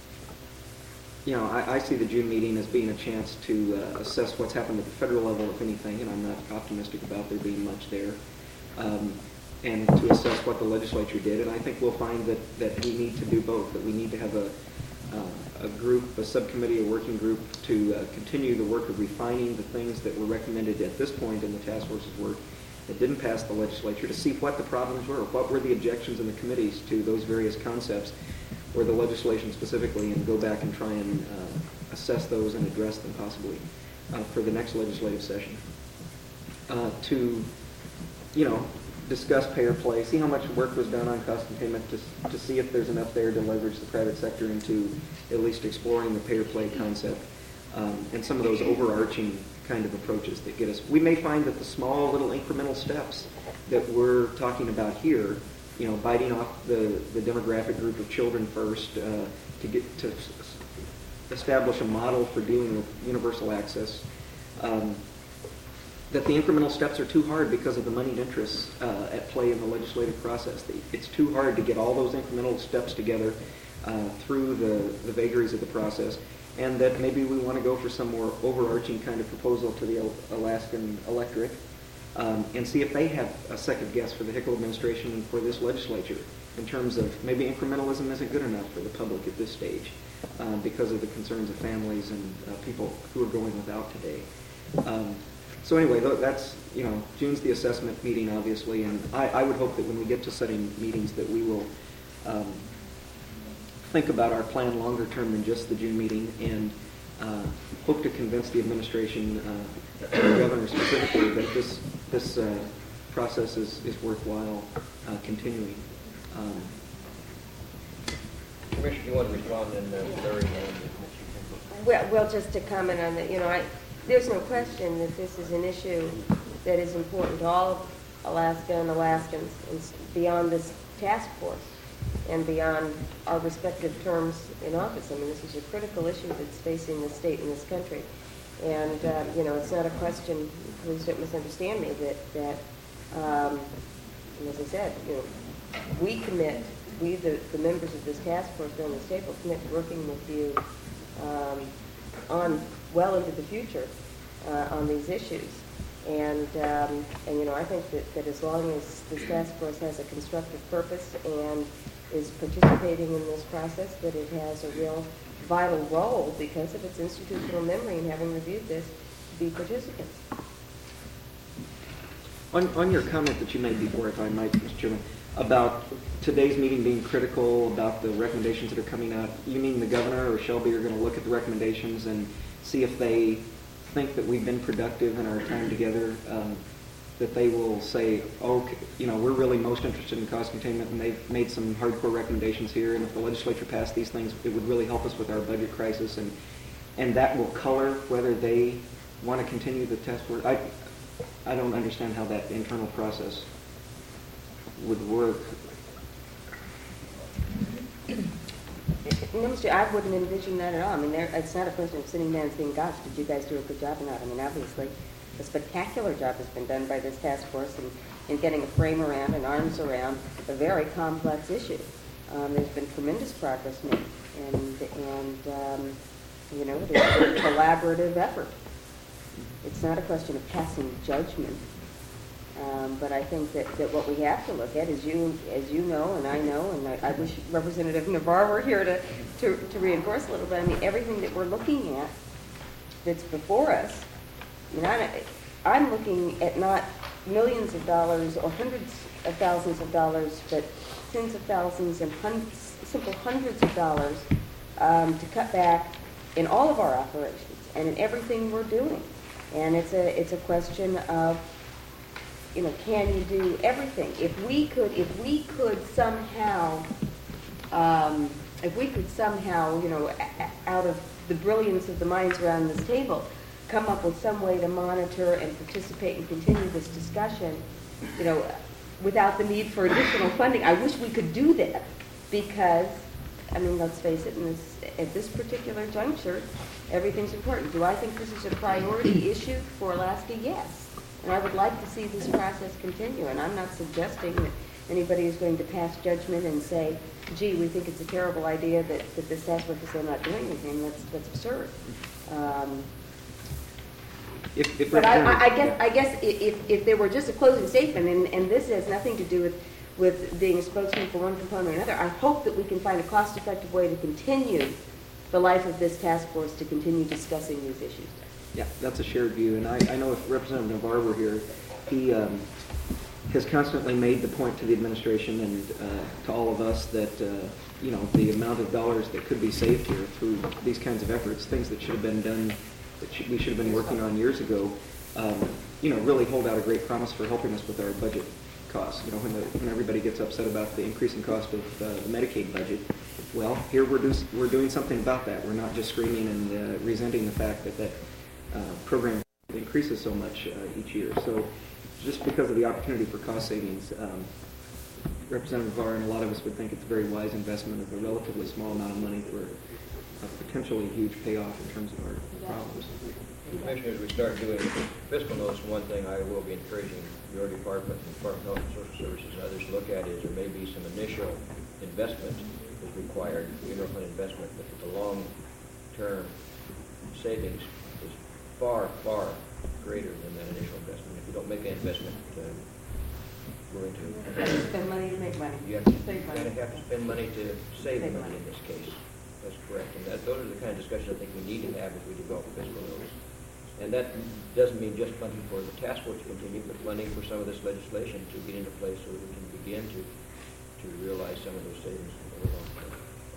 you know, I, I see the June meeting as being a chance to uh, assess what's happened at the federal level, if anything, and I'm not optimistic about there being much there, um, and to assess what the legislature did. And I think we'll find that, that we need to do both, that we need to have a, uh, a group, a subcommittee, a working group to uh, continue the work of refining the things that were recommended at this point in the task force's work that didn't pass the legislature, to see what the problems were, what were the objections in the committees to those various concepts, or the legislation specifically, and go back and try and uh, assess those and address them possibly uh, for the next legislative session. Uh, to, you know, discuss pay or play, see how much work was done on cost containment, to, to see if there's enough there to leverage the private sector into at least exploring the pay or play concept, um, and some of those overarching kind of approaches that get us. We may find that the small little incremental steps that we're talking about here, you know, biting off the, the demographic group of children first, uh, to get to establish a model for dealing with universal access, um, that the incremental steps are too hard because of the moneyed interests uh, at play in the legislative process. It's too hard to get all those incremental steps together uh, through the, the vagaries of the process. And that maybe we want to go for some more overarching kind of proposal to the Alaskan electorate, um, and see if they have a second guess for the Hickel administration and for this legislature in terms of maybe incrementalism isn't good enough for the public at this stage uh, because of the concerns of families and uh, people who are going without today. Um, so anyway, that's, you know, June's the assessment meeting, obviously, and I, I would hope that when we get to setting meetings that we will um, think about our plan longer term than just the June meeting, and uh, hope to convince the administration, uh, the governor specifically, that this this uh, process is, is worthwhile uh, continuing. Um, Commissioner, you want to respond, and uh, Larry? Well, well, just to comment on that, you know, I, there's no question that this is an issue that is important to all of Alaska and Alaskans, and beyond this task force and beyond our respective terms in office. I mean, this is a critical issue that's facing the state and this country. And, uh, you know, it's not a question, please don't misunderstand me, that, that um, as I said, you know, we commit, we, the, the members of this task force around this table, commit to working with you um, on, well into the future uh, on these issues. And, um, and, you know, I think that, that as long as this task force has a constructive purpose and is participating in this process, that it has a real vital role because of its institutional memory and having reviewed this to be participants. On, on your comment that you made before, if I might, Mister Chairman, about today's meeting being critical about the recommendations that are coming out, you mean the governor or Shelby are going to look at the recommendations and see if they think that we've been productive in our time together, um, that they will say, oh, you know, we're really most interested in cost containment, and they've made some hardcore recommendations here, and if the legislature passed these things, it would really help us with our budget crisis, and and that will color whether they want to continue the task force. I, I don't understand how that internal process would work. No, Mister I wouldn't envision that at all. I mean, there, it's not a question of sitting down and saying, gosh, did you guys do a good job or not? I mean, obviously, a spectacular job has been done by this task force in, in getting a frame around and arms around a very complex issue. Um, there's been tremendous progress made, and, and um, you know, it's a collaborative effort. It's not a question of passing judgment. Um, but I think that, that what we have to look at, as you as you know and I know, and I, I wish Representative Navarre were here to, to, to reinforce a little bit, I mean, everything that we're looking at that's before us, you know, I, I'm looking at not millions of dollars or hundreds of thousands of dollars, but tens of thousands and hundreds, simple hundreds of dollars um, to cut back in all of our operations and in everything we're doing. And it's a it's a question of, you know, can you do everything? If we could, if we could somehow, um, if we could somehow, you know, a- out of the brilliance of the minds around this table, come up with some way to monitor and participate and continue this discussion, you know, without the need for additional funding, I wish we could do that, because, I mean, let's face it, in this, at this particular juncture, everything's important. Do I think this is a priority issue for Alaska? Yes. And I would like to see this process continue. And I'm not suggesting that anybody is going to pass judgment and say, gee, we think it's a terrible idea that, that this task force is still not doing anything. That's, that's absurd. Um, If, if but I, I, I Representative- guess, I guess i- if, if there were just a closing statement, and, and this has nothing to do with, with being a spokesman for one component or another, I hope that we can find a cost-effective way to continue the life of this task force, to continue discussing these issues. Yeah, that's a shared view, and I, I know if Representative Navarre were here, he um, has constantly made the point to the administration and uh, to all of us that, uh, you know, the amount of dollars that could be saved here through these kinds of efforts, things that should have been done, that should, we should have been working on years ago, um, you know, really hold out a great promise for helping us with our budget costs. You know, when, the, when everybody gets upset about the increasing cost of uh, the Medicaid budget, well, here we're, do, we're doing something about that. We're not just screaming and uh, resenting the fact that that uh, program increases so much uh, each year. So just because of the opportunity for cost savings, um, Representative Navarre and a lot of us would think it's a very wise investment of a relatively small amount of money for a potentially huge payoff in terms of our problems. Commissioners, we start doing fiscal notes, one thing I will be encouraging your department, the Department of Health and Social Services, and others to look at is there may be some initial investment is required, funeral fund investment, but the long-term savings is far, far greater than that initial investment. If you don't make an investment, uh, we're into You have to spend money to make money. You have to, Save you money. gotta have to spend money to save Save money money. in this case. That's correct. And that, those are the kind of discussions I think we need to have as we develop fiscal notes. And that doesn't mean just funding for the task force to continue, but funding for some of this legislation to get into place so that we can begin to, to realize some of those savings over the long term.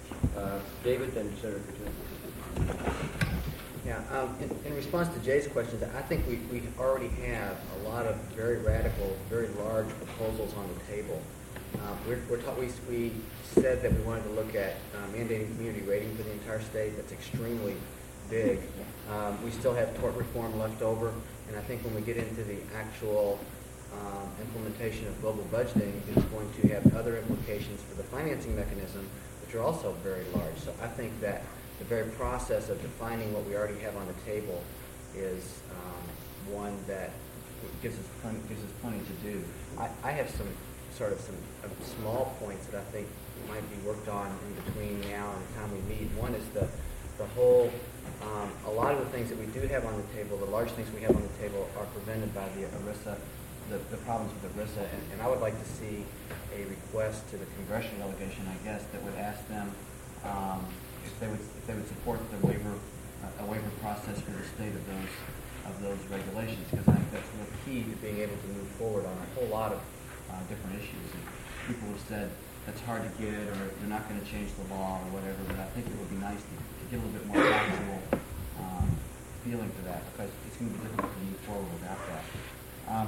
Uh, David, then Senator Couture. Yeah, um, in, in response to Jay's questions, I think we, we already have a lot of very radical, very large proposals on the table. Um, we're, we're taught, we, we said that we wanted to look at um, mandating community rating for the entire state. That's extremely big. Um, we still have tort reform left over, and I think when we get into the actual um, implementation of global budgeting, it's going to have other implications for the financing mechanism, which are also very large. So I think that the very process of defining what we already have on the table is um, one that gives us plenty, gives us plenty to do. I, I have some sort of some uh, small points that I think might be worked on in between now and the time we meet. One is the, the whole, um, a lot of the things that we do have on the table, the large things we have on the table are prevented by the ERISA, the, the problems with ERISA, and, and I would like to see a request to the congressional delegation, I guess, that would ask them um, if they would if they would support the waiver uh, a waiver process for the state of those of those regulations, because I think that's the key to being able to move forward on a whole lot of uh, different issues. And people have said that's hard to get, or they're not going to change the law, or whatever. But I think it would be nice to, to get a little bit more factual um, feeling to that, because it's going to be difficult to move forward without that. Um,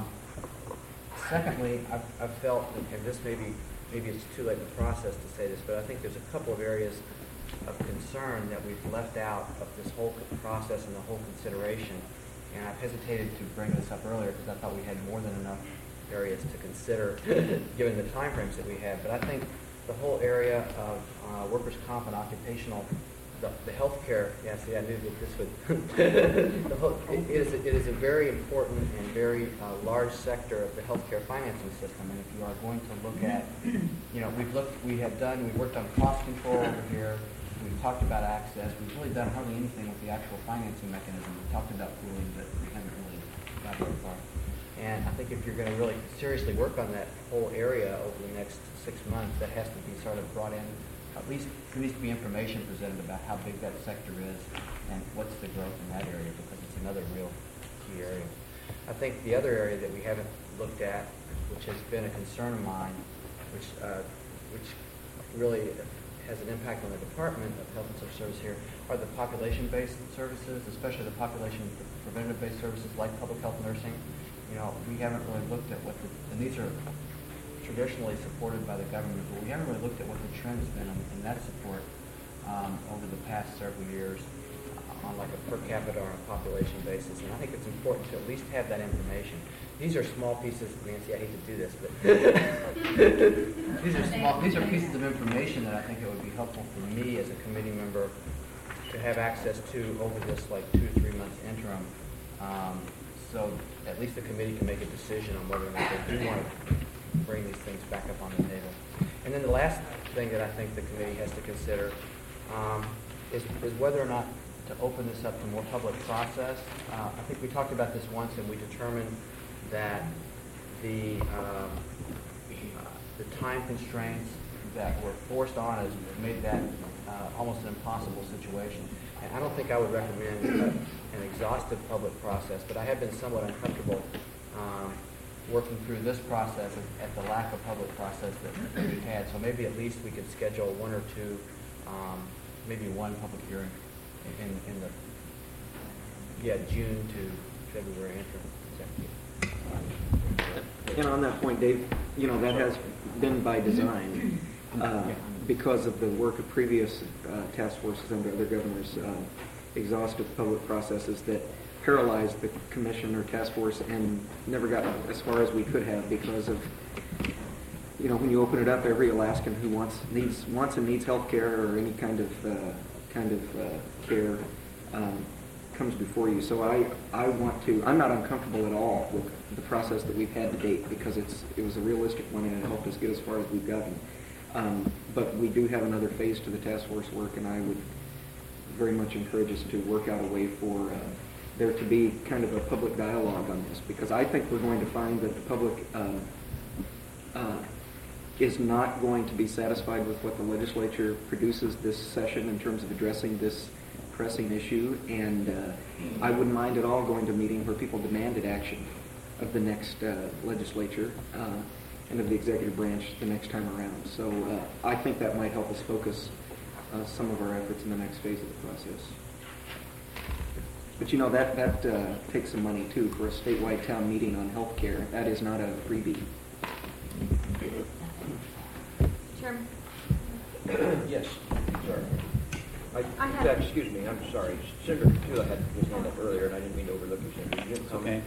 secondly, I've, I've felt, and this may be maybe it's too late in the process to say this, but I think there's a couple of areas of concern that we've left out of this whole process and the whole consideration. And I've hesitated to bring this up earlier because I thought we had more than enough areas to consider given the timeframes that we had. But I think the whole area of uh, workers' comp and occupational, the, the health care, yeah, see, I knew that this would, the whole, it, it, is a, it is a very important and very uh, large sector of the health care financing system. And if you are going to look at, you know, we've looked, we have done, we've worked on cost control over here. We've talked about access. We've really done hardly anything with the actual financing mechanism. We've talked about pooling, but we haven't really got very far. And I think if you're going to really seriously work on that whole area over the next six months, that has to be sort of brought in. At least there needs to be information presented about how big that sector is and what's the growth in that area, because it's another real key area. I think the other area that we haven't looked at, which has been a concern of mine, which uh, which really has an impact on the Department of Health and Social Service here, are the population-based services, especially the population preventative-based services like public health nursing. You know, we haven't really looked at what the, and these are traditionally supported by the government, but we haven't really looked at what the trend has been in, in that support um, over the past several years uh, on like a per capita or a population basis. And I think it's important to at least have that information. These are small pieces, Nancy, I hate to do this, but these are small, these are pieces of information that I think it would be helpful for me as a committee member to have access to over this like two to three months interim. Um, so at least the committee can make a decision on whether or not they do want to bring these things back up on the table. And then the last thing that I think the committee has to consider um, is, is whether or not to open this up to more public process. Uh, I think we talked about this once, and we determined that the um, uh, the time constraints that were forced on us made that uh, almost an impossible situation. And I don't think I would recommend uh, an exhaustive public process, but I have been somewhat uncomfortable um, working through this process at, at the lack of public process that, that we've had. So maybe at least we could schedule one or two, um, maybe one public hearing in, in the yeah June to February interim. And on that point, Dave, you know, that has been by design uh, because of the work of previous uh, task forces under other governors, uh, exhaustive public processes that paralyzed the commission or task force and never got as far as we could have because of, you know, when you open it up, every Alaskan who wants needs wants and needs health care or any kind of uh, kind of uh, care um, comes before you. So I, I want to, I'm not uncomfortable at all with the process that we've had to date because it's it was a realistic one and it helped us get as far as we've gotten. Um, but we do have another phase to the task force work, and I would very much encourage us to work out a way for uh, there to be kind of a public dialogue on this, because I think we're going to find that the public um, uh, is not going to be satisfied with what the legislature produces this session in terms of addressing this pressing issue, and uh, I wouldn't mind at all going to a meeting where people demanded action of the next uh, legislature uh, and of the executive branch the next time around. So uh, I think that might help us focus uh, some of our efforts in the next phase of the process. But you know, that, that uh, takes some money too for a statewide town meeting on health care. That is not a freebie. Chairman? Yes, sorry. I, I have- yeah, excuse me, I'm sorry. Senator Petula had his hand up earlier, and I didn't mean to overlook you, Senator. You didn't come. Okay.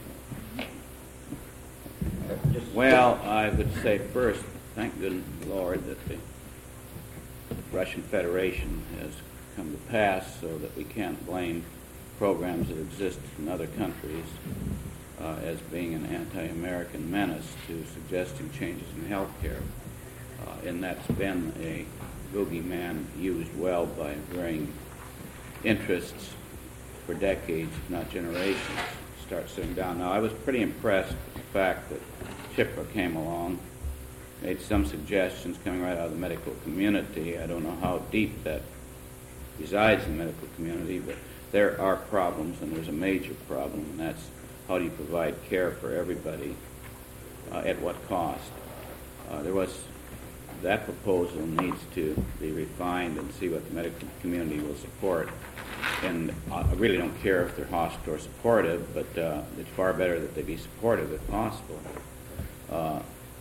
Uh, just- Well, I would say first, thank good Lord that the Russian Federation has come to pass so that we can't blame programs that exist in other countries uh, as being an anti-American menace to suggesting changes in health care. Uh, and that's been a boogeyman used well by varying interests for decades, if not generations, start sitting down. Now, I was pretty impressed with the fact that Chipra came along, made some suggestions coming right out of the medical community. I don't know how deep that resides in the medical community, but there are problems, and there's a major problem, and that's how do you provide care for everybody uh, at what cost? Uh, there was that proposal needs to be refined and see what the medical community will support. And I really don't care if they're hostile or supportive, but uh, it's far better that they be supportive if possible. Uh,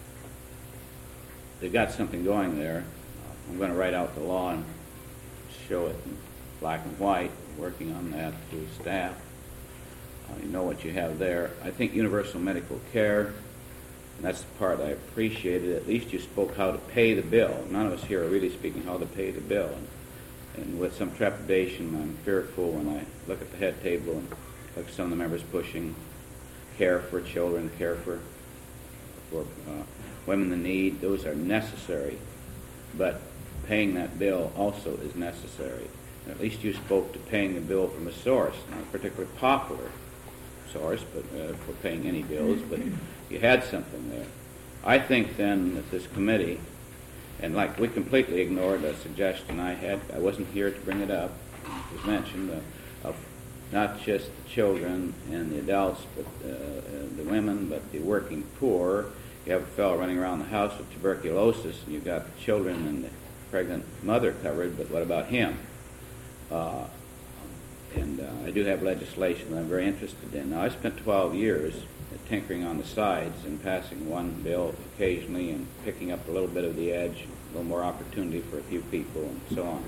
they've got something going there. I'm going to write out the law and show it in black and white, working on that through staff. Uh, you know what you have there. I think universal medical care, and that's the part I appreciated. At least you spoke how to pay the bill. None of us here are really speaking how to pay the bill. And, and with some trepidation, I'm fearful when I look at the head table and look at some of the members pushing care for children, care for, for uh, women in need. Those are necessary, but paying that bill also is necessary. And at least you spoke to paying the bill from a source, not a particularly popular source, but uh, for paying any bills, but you had something there. I think then that this committee, and like we completely ignored a suggestion I had, I wasn't here to bring it up, it was mentioned, uh, of not just the children and the adults, but uh, uh, the women, but the working poor. You have a fellow running around the house with tuberculosis, and you've got the children and the pregnant mother covered, but what about him? Uh, and uh, I do have legislation that I'm very interested in. Now, I spent twelve years tinkering on the sides and passing one bill occasionally and picking up a little bit of the edge, a little more opportunity for a few people and so on.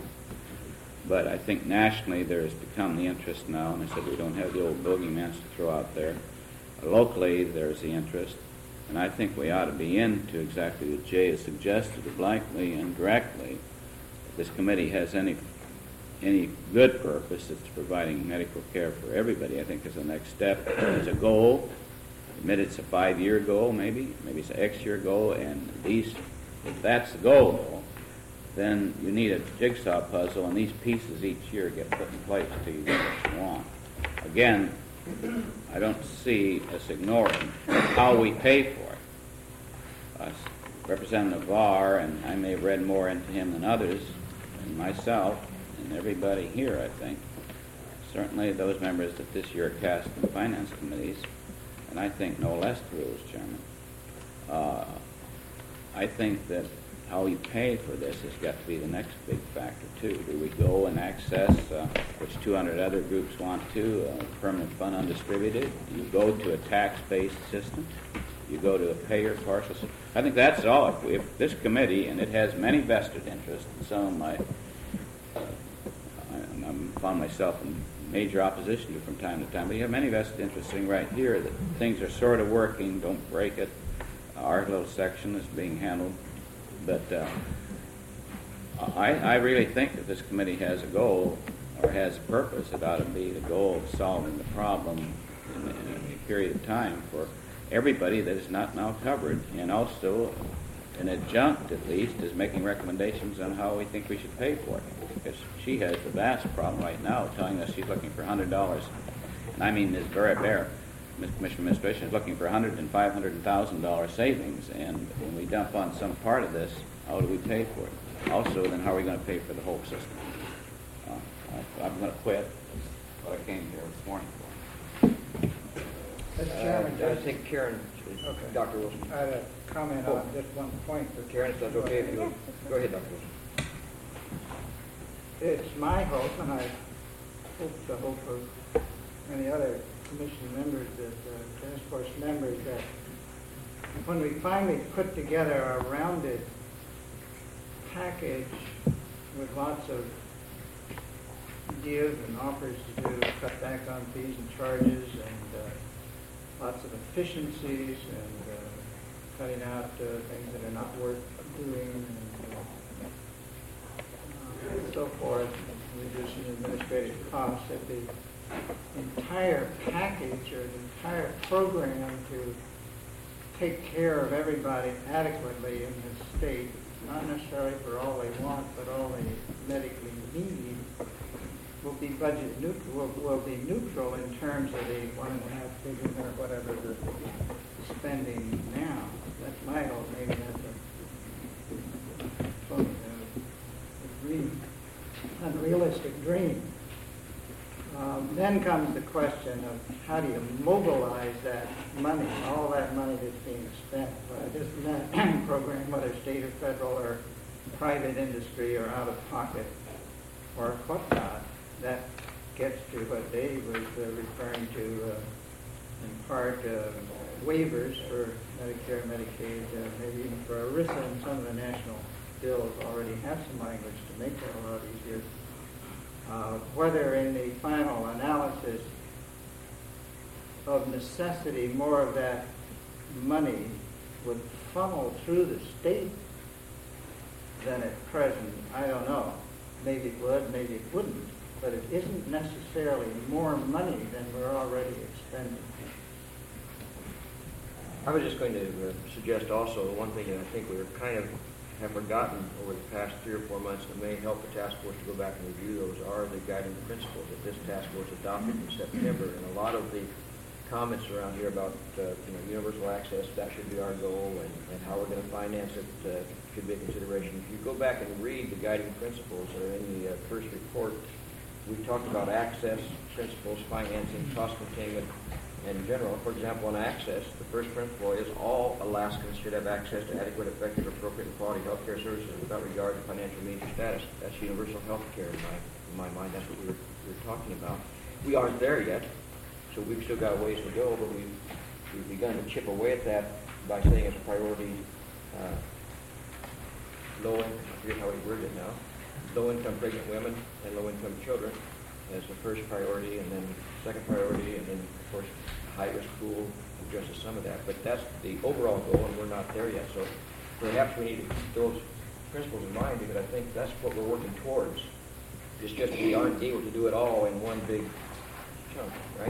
But I think nationally there has become the interest now, and I said we don't have the old bogeymans to throw out there. Locally there's the interest, and I think we ought to be into exactly what Jay has suggested, obliquely and directly. If this committee has any any good purpose, it's providing medical care for everybody. I think is the next step. As a goal, admit it's a five-year goal, maybe, maybe it's an X-year goal, and these, if that's the goal, then you need a jigsaw puzzle, and these pieces each year get put in place until you get what you want. Again, I don't see us ignoring how we pay for it. Uh, Representative Varr, and I may have read more into him than others, and myself, and everybody here, I think, certainly those members that this year cast in the finance committees, and I think no less the rules, Chairman. Uh, I think that how we pay for this has got to be the next big factor, too. Do we go and access, uh, which two hundred other groups want to, uh, permanent fund undistributed? Do you go to a tax-based system? Do you go to a payer partial system? I think that's all. If, if this committee, and it has many vested interests, and some of my, uh, I, I'm found myself in major opposition to from time to time, but you have many vested interests sitting right here that things are sort of working, don't break it. Our little section is being handled. But uh, I, I really think that this committee has a goal, or has a purpose. It ought to be the goal of solving the problem in, in a period of time for everybody that is not now covered. And also, an adjunct at least, is making recommendations on how we think we should pay for it. Because she has the vast problem right now telling us she's looking for one hundred dollars. And I mean this very bare. Miz Commission Administration is looking for one hundred and five hundred thousand dollars savings, and when we dump on some part of this, how do we pay for it? Also, then how are we going to pay for the whole system? Uh, I, I'm going to quit. That's what I came here this morning for. Mister Uh, Chairman, I think Karen, Okay. Doctor Wilson. I had a comment Oh. on just one point. Karen, if that's okay, if you go ahead, Doctor Wilson. It's my hope, and I hope the hope of many other commission members, that uh, task force members, that when we finally put together a rounded package with lots of ideas and offers to do cut back on fees and charges, and uh, lots of efficiencies, and uh, cutting out uh, things that are not worth doing, and uh, uh, so forth, reducing administrative costs, that the entire package or the entire program to take care of everybody adequately in the state, not necessarily for all they want, but all they medically need, will be budget neutral, will, will be neutral in terms of the one and a half billion or whatever the spending now. That's my hope. Maybe that's a, totally, uh, a dream, unrealistic dream. Um, then comes the question of how do you mobilize that money, all that money that's being spent by this program, whether state or federal or private industry or out of pocket or whatnot. That gets to what Dave was uh, referring to, uh, in part uh, waivers for Medicare, Medicaid, uh, maybe even for ERISA, and some of the national bills already have some language to make that a lot easier. Uh, whether in the final analysis of necessity more of that money would funnel through the state than at present, I don't know. Maybe it would, maybe it wouldn't. But it isn't necessarily more money than we're already expending. I was just going to uh, suggest also one thing that I think we're kind of have forgotten over the past three or four months that may help the task force to go back and review those are the guiding principles that this task force adopted in September. And a lot of the comments around here about uh, you know, universal access, that should be our goal, and, and how we're going to finance it uh, should be a consideration. If you go back and read the guiding principles that are in the uh, first report, we talked about access, principles, financing, cost containment, and in general. For example, on access, the first principle is all Alaskans should have access to adequate, effective, appropriate, and quality health care services without regard to financial means or status. That's universal health care in my, in my mind. That's what we were, we were talking about. We aren't there yet, so we've still got a ways to go, but we've, we've begun to chip away at that by saying it's a priority, uh, low income, I forget how we worded it now, low-income pregnant women and low-income children as the first priority, and then second priority, and then, of course, high-risk pool addresses some of that. But that's the overall goal, and we're not there yet. So perhaps we need to keep those principles in mind, because I think that's what we're working towards. It's just we aren't able to do it all in one big chunk, right?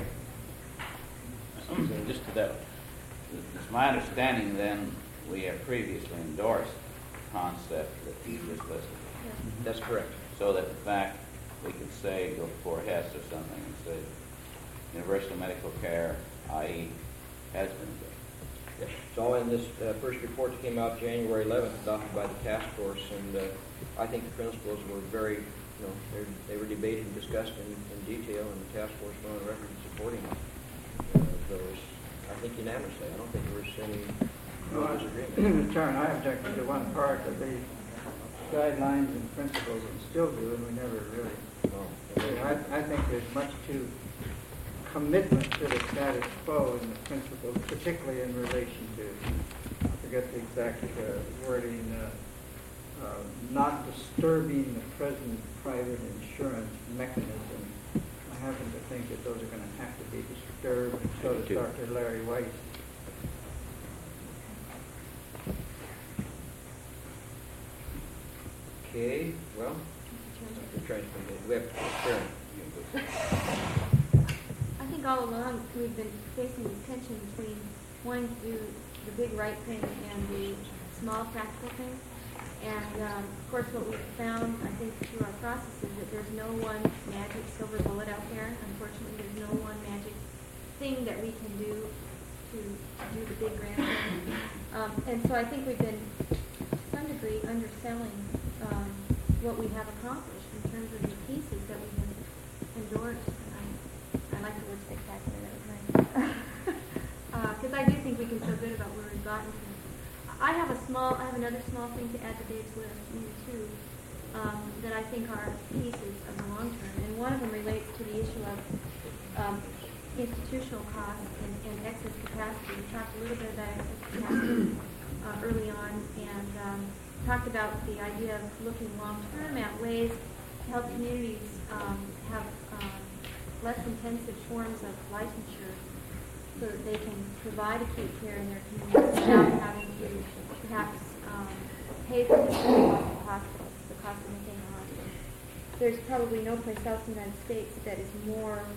Just to that, it's my understanding then we have previously endorsed the concept that you just listed. That's correct. So that in fact we could say, go before Hess or something and say, universal medical care, that is has been good. Yes. It's all in this uh, first report that came out January eleventh, adopted by the task force, and uh, I think the principles were very, you know, they were debated and discussed in, in detail, and the task force went on record in supporting uh, those, I think unanimously. I don't think there was any No, disagreement. Chairman, I objected to one part of the guidelines and principles, and still do, and we never really. Oh, I, I think there's much too commitment to the status quo in the principles, particularly in relation to, I forget the exact uh, wording, uh, uh, not disturbing the present private insurance mechanism. I happen to think that those are going to have to be disturbed, and so does Doctor Larry Weiss. Okay, well, we're trying to find it. We have Karen. I think all along we've been facing this tension between wanting to do the big right thing and the small practical thing. And um, of course what we've found, I think, through our process is that there's no one magic silver bullet out there. Unfortunately, there's no one magic thing that we can do to do the big grand thing. Um, and so I think we've been, to some degree, underselling um, what we have accomplished in terms of the pieces that we have endorsed. And I, I like the word spectacular. That was nice. Because uh, I do think we can feel good about where we've gotten to. I have a small, I have another small thing to add to Dave's list, me too, um, that I think are pieces of the long term. And one of them relates to the issue of um, institutional costs and, and excess capacity. We talked a little bit about excess capacity uh, early on, and um, talked about the idea of looking long term at ways to help communities um, have um, less intensive forms of licensure, so that they can provide acute care in their communities without having to perhaps um, pay for the cost of hospitals, the cost of maintaining a hospital. There's probably no place else in the United States that is more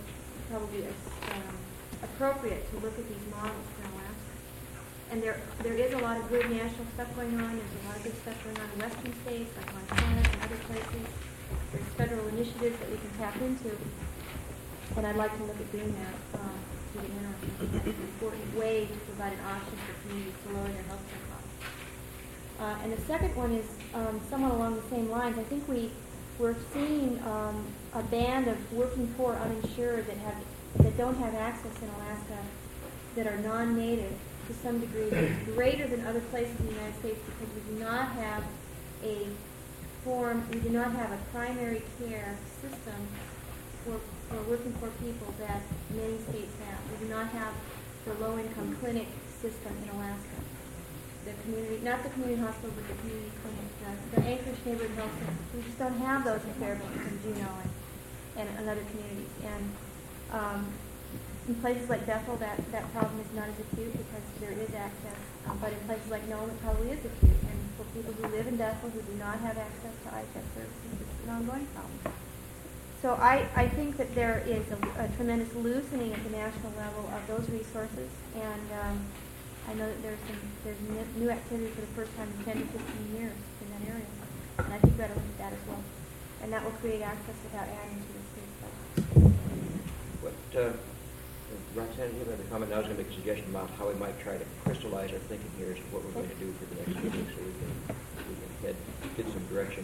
probably um, appropriate to look at these models for Alaska. And there, there is a lot of good national stuff going on. There's a lot of good stuff going on in western states, like Montana and other places. There's federal initiatives that we can tap into. And I'd like to look at doing that um, through the interim. That's an important way to provide an option for communities to lower their health care costs. Uh, and the second one is um, somewhat along the same lines. I think we, we're seeing um, a band of working poor uninsured that have that don't have access in Alaska, that are non-native to some degree, that's greater than other places in the United States because we do not have a form, we do not have a primary care system for, for working poor people that many states have. We do not have the low-income clinic system in Alaska. The community, not the community hospital, but the community clinic, the, the Anchorage Neighborhood Health Center. We just don't have those in Fairbanks and Juneau and, and, and other communities. And um, in places like Bethel, that, that problem is not as acute because there is access. Um, but in places like Nome, it probably is acute. And for people who live in Bethel who do not have access to I H S services, it's an ongoing problem. So I, I think that there is a, a tremendous loosening at the national level of those resources. And um, I know that there's some there's new activity for the first time in ten to fifteen years in that area. And I think we ought to look at that as well. And that will create access without adding to the state's budget. What, uh, Roxanne, you have a comment. I was going to make a suggestion about how we might try to crystallize our thinking here as to what we're going to do for the next meeting, so we can we can head, get some direction.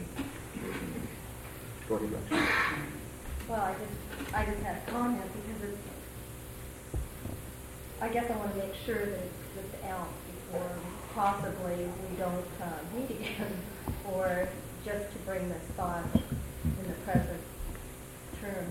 Go ahead, Roxanne. Well, I just, I just had a comment because it's, I guess I want to make sure that it's without before possibly we don't uh, meet again, or just to bring this thought in the present term,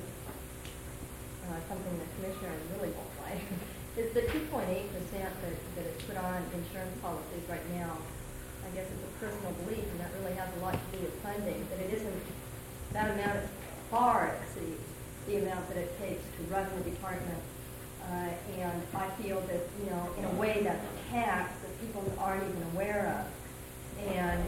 uh, something the commissioner really won't like, is the two point eight percent that, that is put on insurance policies right now. I guess it's a personal belief, and that really has a lot to do with funding, but it isn't, that amount is far exceeds the amount that it takes to run the department. Uh, and I feel that, you know, in a way that's a tax that people aren't even aware of. And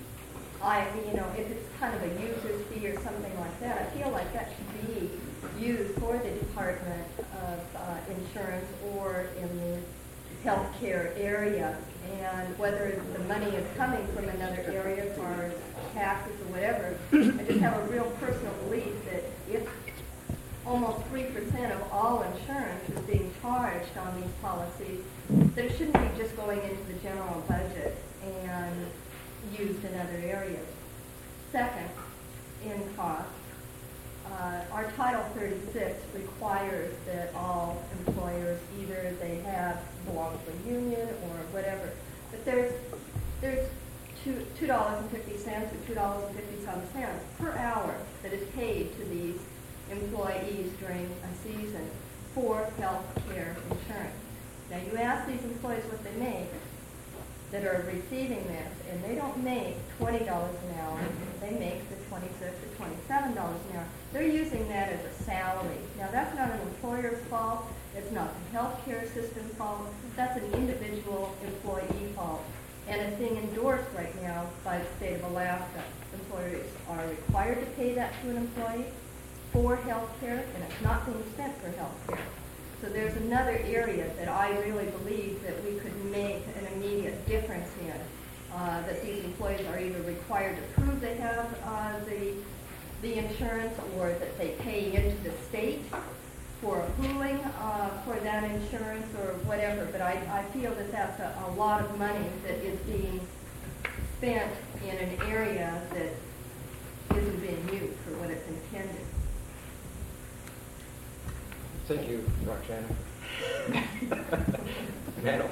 I, you know, if it's kind of a user's fee or something like that, I feel like that should be used for the Department of uh, Insurance or in the healthcare area. And whether the money is coming from another area as far as taxes or whatever, I just have a real personal belief that if almost three percent of all insurance is being charged on these policies, that it shouldn't be just going into the general budget and used in other areas. Second, in cost, uh, our Title thirty-six requires that all employers, either they have belong to a union or whatever, but there's there's two two dollars and fifty cents or two dollars and fifty some cents per hour that is paid to these employees during a season for health care insurance. Now you ask these employees what they make that are receiving this, and they don't make twenty dollars an hour, they make the twenty-six or twenty-seven dollars an hour. They're using that as a salary. Now that's not an employer's fault, it's not the health care system's fault, that's an individual employee fault. And it's being endorsed right now by the state of Alaska. Employers are required to pay that to an employee for health care, and it's not being spent for health care. So there's another area that I really believe that we could make an immediate difference in, uh, that these employees are either required to prove they have uh, the, the insurance, or that they pay into the state for a pooling uh, for that insurance or whatever. But I, I feel that that's a, a lot of money that is being spent in an area that isn't being used for what it's intended. Thank you, Roxanne. Randall.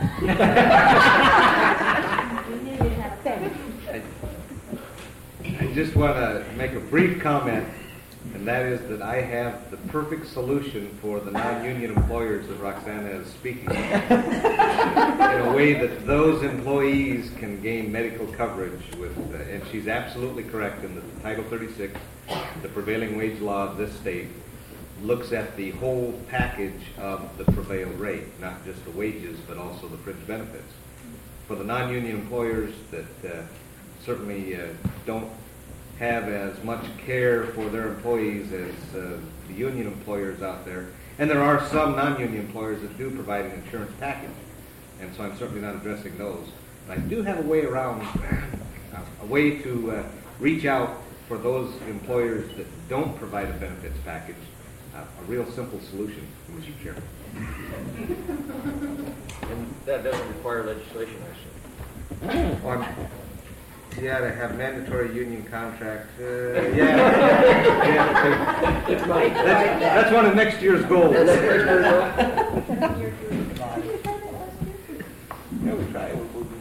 I, I just want to make a brief comment, and that is that I have the perfect solution for the non-union employers that Roxana is speaking of, in a way that those employees can gain medical coverage with, uh, and she's absolutely correct in that Title thirty-six, the prevailing wage law of this state, looks at the whole package of the prevailed rate, not just the wages, but also the fringe benefits. For the non-union employers that uh, certainly uh, don't have as much care for their employees as uh, the union employers out there. And there are some non-union employers that do provide an insurance package, and so I'm certainly not addressing those. But I do have a way around, a way to uh, reach out for those employers that don't provide a benefits package. Uh, a real simple solution, Mister Chairman. And that doesn't require legislation, I assume. Or, yeah, to have mandatory union contract. Uh, yeah, yeah. It might try That's, that. that's one of next year's goals. That's next year's Yeah, we try.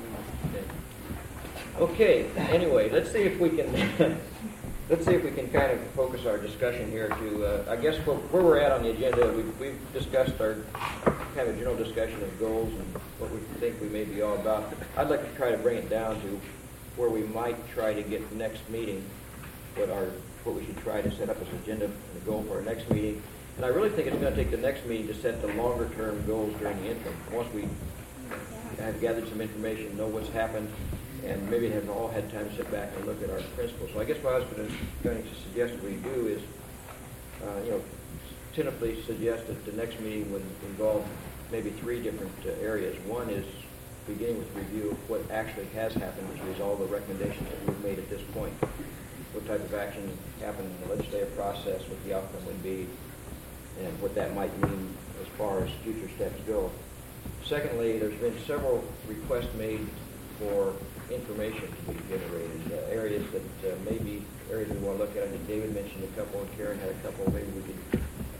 Okay, anyway, let's see if we can, let's see if we can kind of focus our discussion here to, uh, I guess where, where we're at on the agenda, we've, we've discussed our kind of general discussion of goals and what we think we may be all about. I'd like to try to bring it down to where we might try to get next meeting, what our, what we should try to set up as an agenda and a goal for our next meeting. And I really think it's going to take the next meeting to set the longer term goals during the interim. Once we have gathered some information, know what's happened, and maybe have all had time to sit back and look at our principles. So I guess what I was going to, going to suggest we do is, uh, you know, tentatively suggest that the next meeting would involve maybe three different uh, areas. One is beginning with review of what actually has happened, which is all the recommendations that we've made at this point. What type of action happened in the legislative process, what the outcome would be, and what that might mean as far as future steps go. Secondly, there's been several requests made for information to be generated, uh, areas that uh, maybe areas we want to look at. I think David mentioned a couple, and Karen had a couple. Maybe we could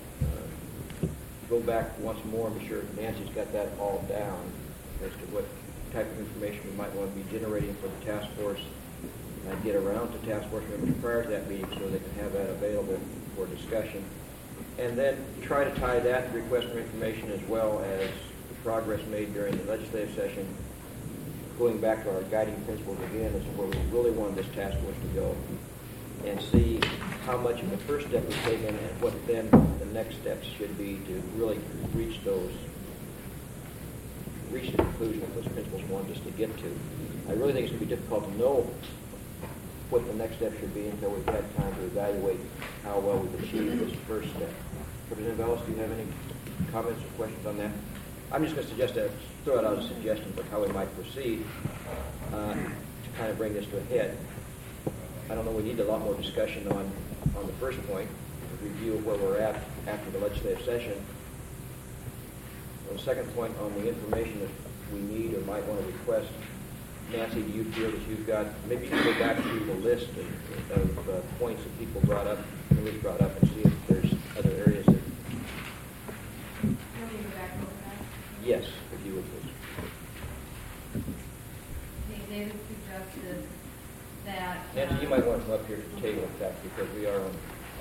uh, go back once more and be sure Nancy's got that all down as to what type of information we might want to be generating for the task force, and get around to task force members prior to that meeting so they can have that available for discussion. And then try to tie that request for information as well as the progress made during the legislative session, going back to our guiding principles again as to where we really want this task force to go, and see how much of the first step was taken and what then the next steps should be to really reach those, reach the conclusion that those principles wanted us to get to. I really think it's going to be difficult to know what the next step should be until we've had time to evaluate how well we've achieved this first step. Representative Ellis, do you have any comments or questions on that? I'm just going to suggest that, throw it out as a suggestion for how we might proceed uh, to kind of bring this to a head. I don't know, we need a lot more discussion on, on the first point, a review of where we're at after the legislative session. On the second point, on the information that we need or might want to request, Nancy, do you feel that you've got, maybe you can go back through the list of, of uh, points that people brought up, and we brought up, and see if there's other areas that... Yes, if you would, please. Okay, David suggested that... Nancy, you um, might want to come up here to the table, in fact, because we are on...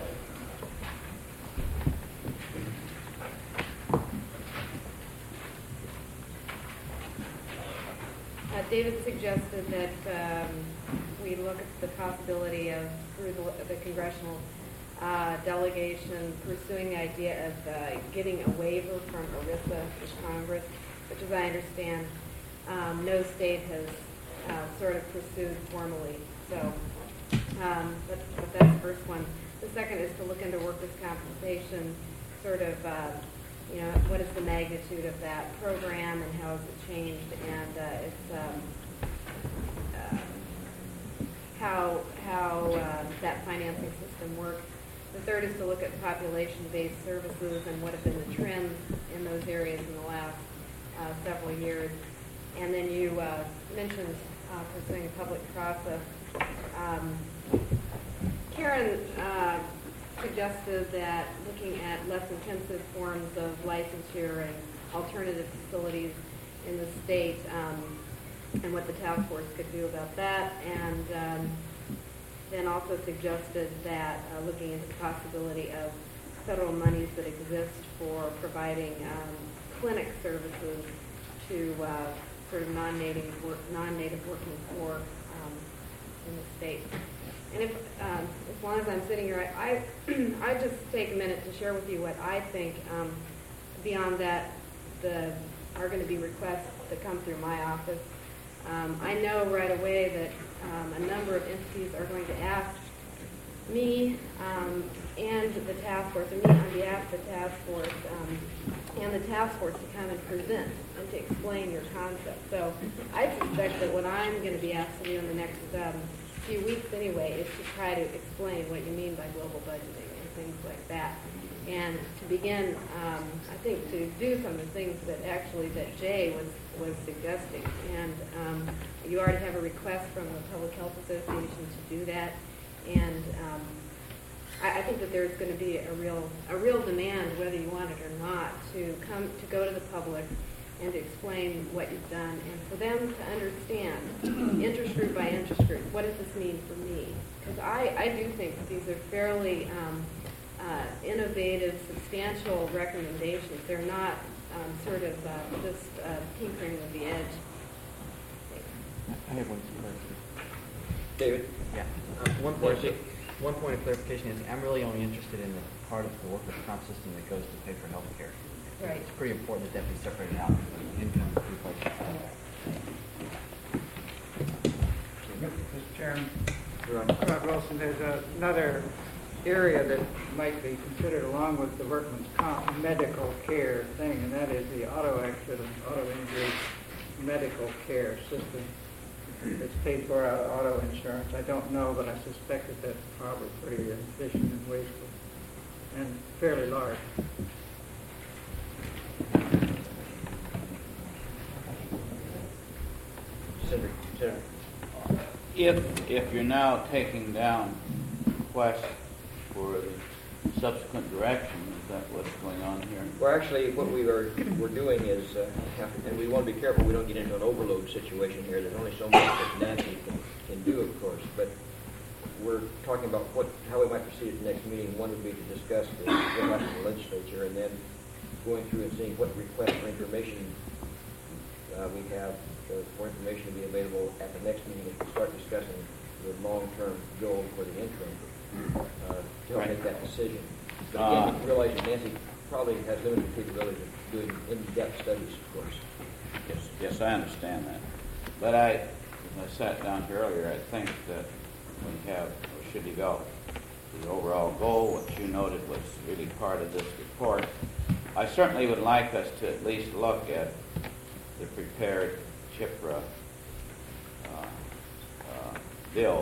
Uh, David suggested that um, we look at the possibility of, through the, the congressional uh, delegation, pursuing the idea of uh, getting a waiver from ERISA to Congress, which, as I understand, um, no state has uh, sort of pursued formally. So um, but, but that's the first one. The second is to look into workers' compensation, sort of, uh, you know, what is the magnitude of that program and how has it changed, and uh, it's um, uh, how how uh, that financing system works. The third is to look at population-based services and what have been the trends in those areas in the last uh, several years. And then you uh, mentioned uh, pursuing a public process. Um, Karen uh, suggested that looking at less intensive forms of licensure and alternative facilities in the state um, and what the task force could do about that. And um, then also suggested that uh, looking into the possibility of federal monies that exist for providing um, clinic services to uh, sort of non-native work, non-native working poor um, in the state. And if, um, as long as I'm sitting here, I, I just take a minute to share with you what I think. Um, beyond that, the are going to be requests that come through my office. Um, I know right away that um, a number of entities are going to ask me um, and the task force, and me on behalf of the task force, um, and the task force to come and present and to explain your concept. So I suspect that what I'm going to be asked to do in the next um, few weeks anyway is to try to explain what you mean by global budgeting and things like that. And to begin, um, I think, to do some of the things that actually that Jay was, was suggesting. And um, you already have a request from the Public Health Association to do that. And um, I, I think that there's going to be a real, a real demand, whether you want it or not, to come to go to the public and to explain what you've done, and for them to understand, interest group by interest group, what does this mean for me? Because I, I do think that these are fairly um, uh, innovative, substantial recommendations. They're not um, sort of uh, just uh, tinkering with the edge. I have one. David? Yeah. Uh, one point. One point of clarification is I'm really only interested in the part of the workers' comp system that goes to pay for health care. Right. It's pretty important that that be separated out from the income group budget. Mister Chairman, Rod Wilson, there's another area that might be considered along with the workman's comp medical care thing, and that is the auto accident, auto injury medical care system. It's paid for out of auto insurance. I don't know, but I suspect that that's probably pretty efficient and wasteful and fairly large. Senator, Senator. If, if you're now taking down requests for the subsequent direction, is that what's going on here? Well, actually, what we are, we're doing is, uh, and we want to be careful we don't get into an overload situation here. There's only so much that Nancy can, can do, of course, but we're talking about what, how we might proceed at the next meeting. One would be to discuss the, what happened in the legislature, and then going through and seeing what requests for information uh, we have uh, for information to be available at the next meeting, and start discussing the long-term goal for the interim uh, to help make that decision. But again, you realize that Nancy probably has limited capability of doing in-depth studies, of course. Yes, yes, I understand that. But I, as I sat down here earlier, I think that we have, or should develop, the overall goal, what you noted was really part of this report. I certainly would like us to at least look at the prepared CHIPRA uh, uh, bill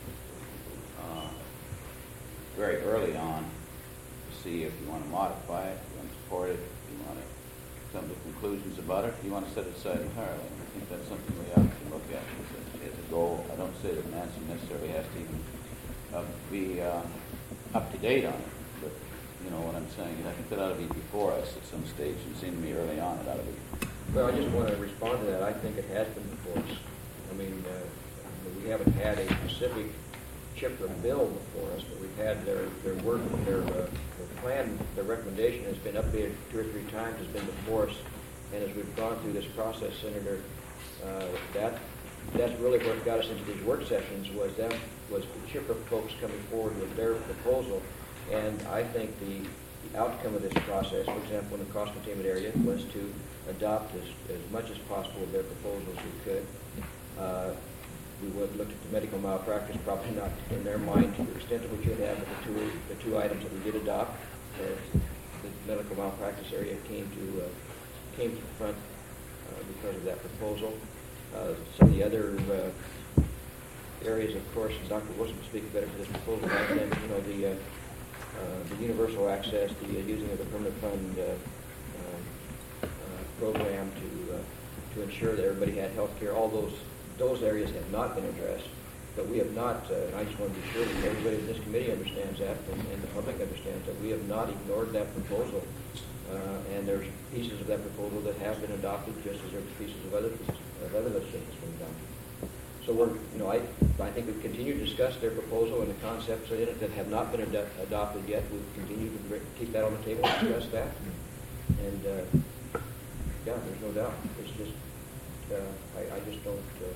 uh, very early on to see if you want to modify it, if you want to support it, if you want to come to conclusions about it, if you want to set it aside entirely. I think that's something we ought to look at as a, as a goal. I don't say that Nancy necessarily has to even uh, be uh, up to date on it, but you know what I'm saying. I think that ought to be before us at some stage. It seemed to me early on it ought to be. Well, I just want to respond to that. I think it has been before us. I mean, uh, we haven't had a specific CHIPRA bill before us, but we've had their, their work, their, uh, their plan, their recommendation has been updated two or three times, has been before us. And as we've gone through this process, Senator, uh, that that's really what got us into these work sessions, was them, was the CHIPRA folks coming forward with their proposal. And I think the, the outcome of this process, for example, in the cost containment area, was to adopt as, as much as possible of their proposals we could. Uh, we would look at the medical malpractice, probably not in their mind to the extent that we should have, but the two, the two items that we did adopt, uh, the medical malpractice area came to, uh, came to the front uh, because of that proposal. Uh, some of the other uh, areas, of course, and Doctor Wilson will speak better to this proposal, than, you know, the, uh, uh, the universal access, the uh, using of the permanent fund uh, uh, program to uh, to ensure that everybody had health care. All those those areas have not been addressed, but we have not, uh, and I just want to be sure that everybody in this committee understands that, and, and the public understands that we have not ignored that proposal. Uh, and there's pieces of that proposal that have been adopted, just as there's pieces of other pieces of other legislation that's been adopted. So we're, you know, I I think we've continued to discuss their proposal and the concepts in it that have not been ad adopted yet. We've continued to keep that on the table and discuss that. And uh, yeah, there's no doubt. It's just, uh, I, I just don't, uh,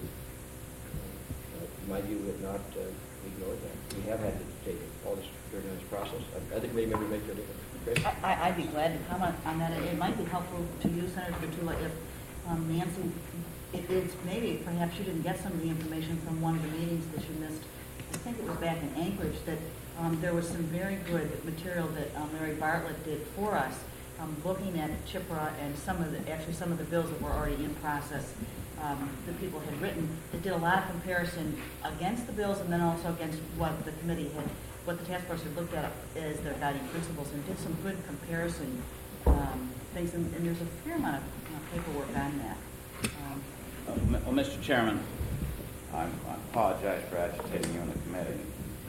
uh, in my view, we have not uh, ignored that. We have had to take all this during this process. I, I think maybe maybe make a difference. Okay? I, I'd be glad to comment on that. It might be helpful to you, Senator Petula, if um, Nancy, if it's maybe perhaps you didn't get some of the information from one of the meetings that you missed I think it was back in Anchorage, that um, there was some very good material that um, Larry Bartlett did for us, um, looking at CHIPRA and some of the, actually some of the bills that were already in process um, that people had written, that did a lot of comparison against the bills and then also against what the committee had, what the task force had looked at as their guiding principles, and did some good comparison um, things, and, and there's a fair amount of you know, paperwork on that. Um, Uh, m- Well, Mister Chairman, I'm- I apologize for agitating you in the committee,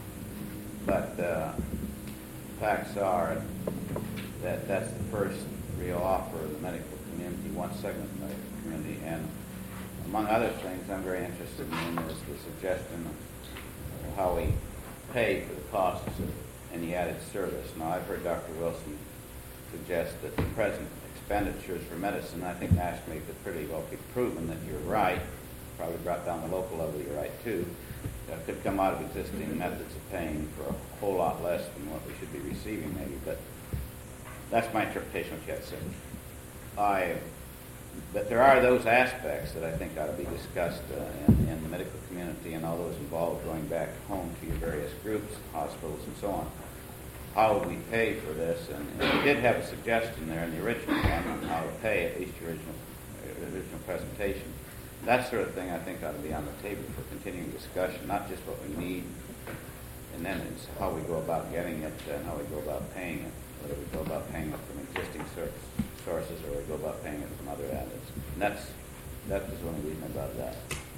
but uh, facts are that that's the first real offer of the medical community, one segment of the medical community, and among other things I'm very interested in is the suggestion of how we pay for the costs of any added service. Now, I've heard Doctor Wilson suggest that the present expenditures for medicine, I think nationally it's pretty well proven that you're right, probably brought down the local level, you're right too, that could come out of existing methods of paying for a whole lot less than what we should be receiving maybe, but that's my interpretation of what you had said. I, but there are those aspects that I think ought to be discussed uh, in, in the medical community and all those involved going back home to your various groups, hospitals and so on. How would we pay for this? And, and we did have a suggestion there in the original one on how to pay, at least your original, uh, original presentation. That sort of thing I think ought to be on the table for continuing discussion, not just what we need, and then it's how we go about getting it and how we go about paying it, whether we go about paying it from existing source, sources or we go about paying it from other avenues. And that's, that was the only reason about that.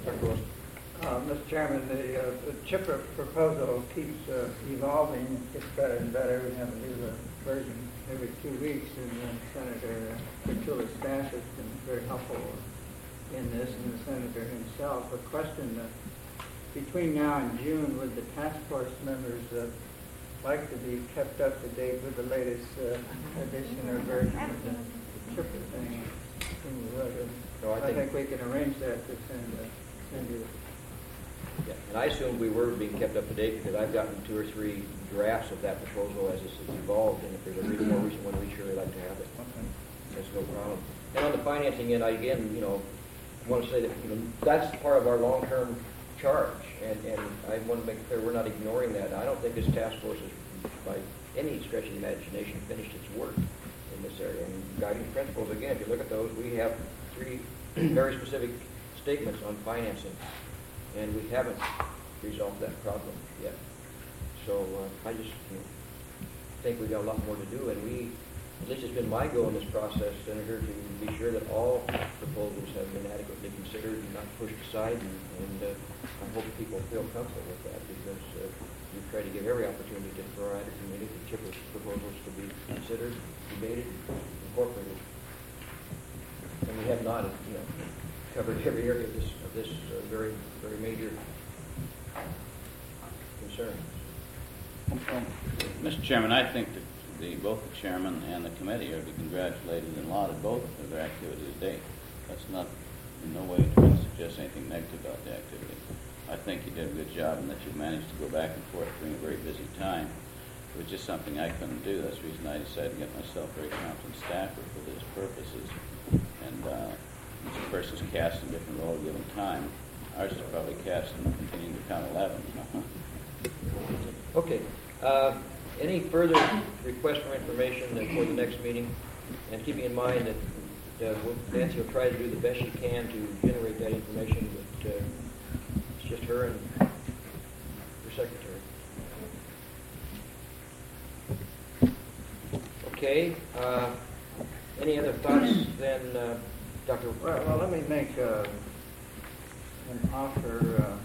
Uh, Mister Chairman, the, uh, the CHIPRA proposal keeps uh, evolving, gets better and better. We have a new uh, version every two weeks, and uh, Senator Petula staff has been very helpful in this, and the Senator himself. A question, uh, between now and June, would the task force members uh, like to be kept up to date with the latest uh, edition or version of the CHIPRA thing? No, I I think- think we can arrange that to send, uh, send you. Yeah, and I assumed we were being kept up to date because I've gotten two or three drafts of that proposal as it's evolved, and if there's a re- more recent one, we'd surely like to have it. That's no problem. And on the financing end, I again, you know, want to say that, you know, that's part of our long-term charge, and, and I want to make clear we're not ignoring that. I don't think this task force has, by any stretch of the imagination, finished its work in this area. And guiding principles, again, if you look at those, we have three very specific statements on financing, and we haven't resolved that problem yet. So uh, I just you know, think we've got a lot more to do, and we, at least it's been my goal in this process, Senator, to be sure that all proposals have been adequately considered and not pushed aside, and, and uh, I hope people feel comfortable with that, because uh, we've tried to give every opportunity to the provider community for CHIPRA proposals to be considered, debated, incorporated. And we have not, you know, covered every area of this, of this uh, very, very major concern. Mister Chairman, I think that the, both the chairman and the committee are to be congratulated and lauded both for their activity today. That's not in no way trying to suggest anything negative about the activity. I think you did a good job and that you managed to go back and forth during a very busy time. It was just something I couldn't do. That's the reason I decided to get myself a very competent staffer for these purposes. And uh, each person's cast in a different role at a given time. Ours is probably cast in continuing to count eleven. Okay. Uh, any further requests for information for the next meeting? And keeping in mind that uh, we'll, Nancy will try to do the best she can to generate that information, but uh, it's just her and her secretary. Okay. Uh, any other thoughts then, uh, Doctor Well, well, let me make uh, an offer. Uh,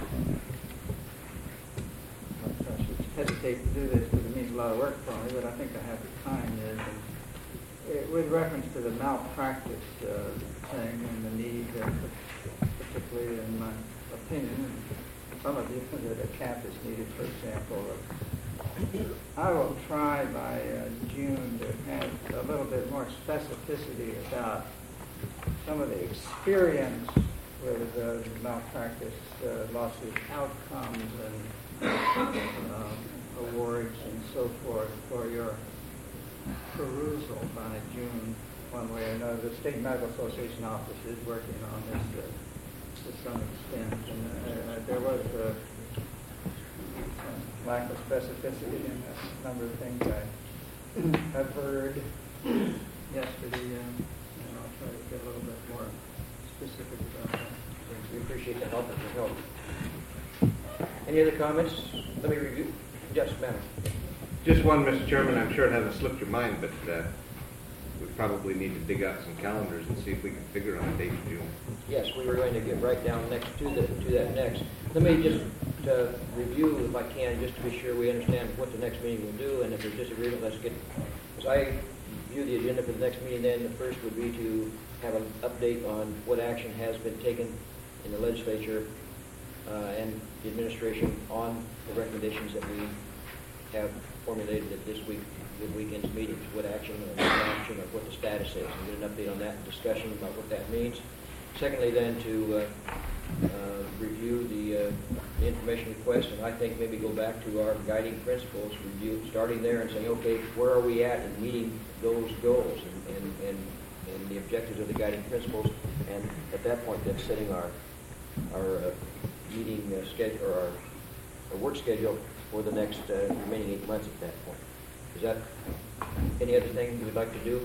I should hesitate to do this because it means a lot of work for me, but I think I have the time. Is, uh, with reference to the malpractice uh, thing and the need, uh, particularly in my opinion, some of you that a cap is needed, for example. Uh, I will try by uh, June to have a little bit more specificity about some of the experience with uh, malpractice uh, lawsuit outcomes and uh, awards and so forth for your perusal by June, one way or another. The State Medical Association office is working on this uh, to some extent. And uh, uh, there was uh, lack of specificity in a number of things I have heard yesterday. Um, and I'll try to get a little bit more specific about that. We appreciate the help and the help. Any other comments? Let me review. Yes, ma'am. Just one, Mister Chairman. I'm sure it hasn't slipped your mind, but uh, we probably need to dig out some calendars and see if we can figure on a date in June. Yes, we were going to get right down next to the, to that next. Let me just uh, review, if I can, just to be sure we understand what the next meeting will do, and if there's disagreement, let's get, as I view the agenda for the next meeting, then the first would be to have an update on what action has been taken in the legislature uh, and the administration on the recommendations that we have formulated at this week, this weekend's meetings, what action or what action or what the status is, and get an update on that and discussion about what that means. Secondly, then to uh, uh, review the, uh, the information request, and I think maybe go back to our guiding principles, review, starting there and saying, okay, where are we at in meeting those goals and, and, and, and the objectives of the guiding principles, and at that point then setting our, our uh, meeting uh, schedule, or our, our work schedule for the next uh, remaining eight months at that point. Is that any other thing you would like to do,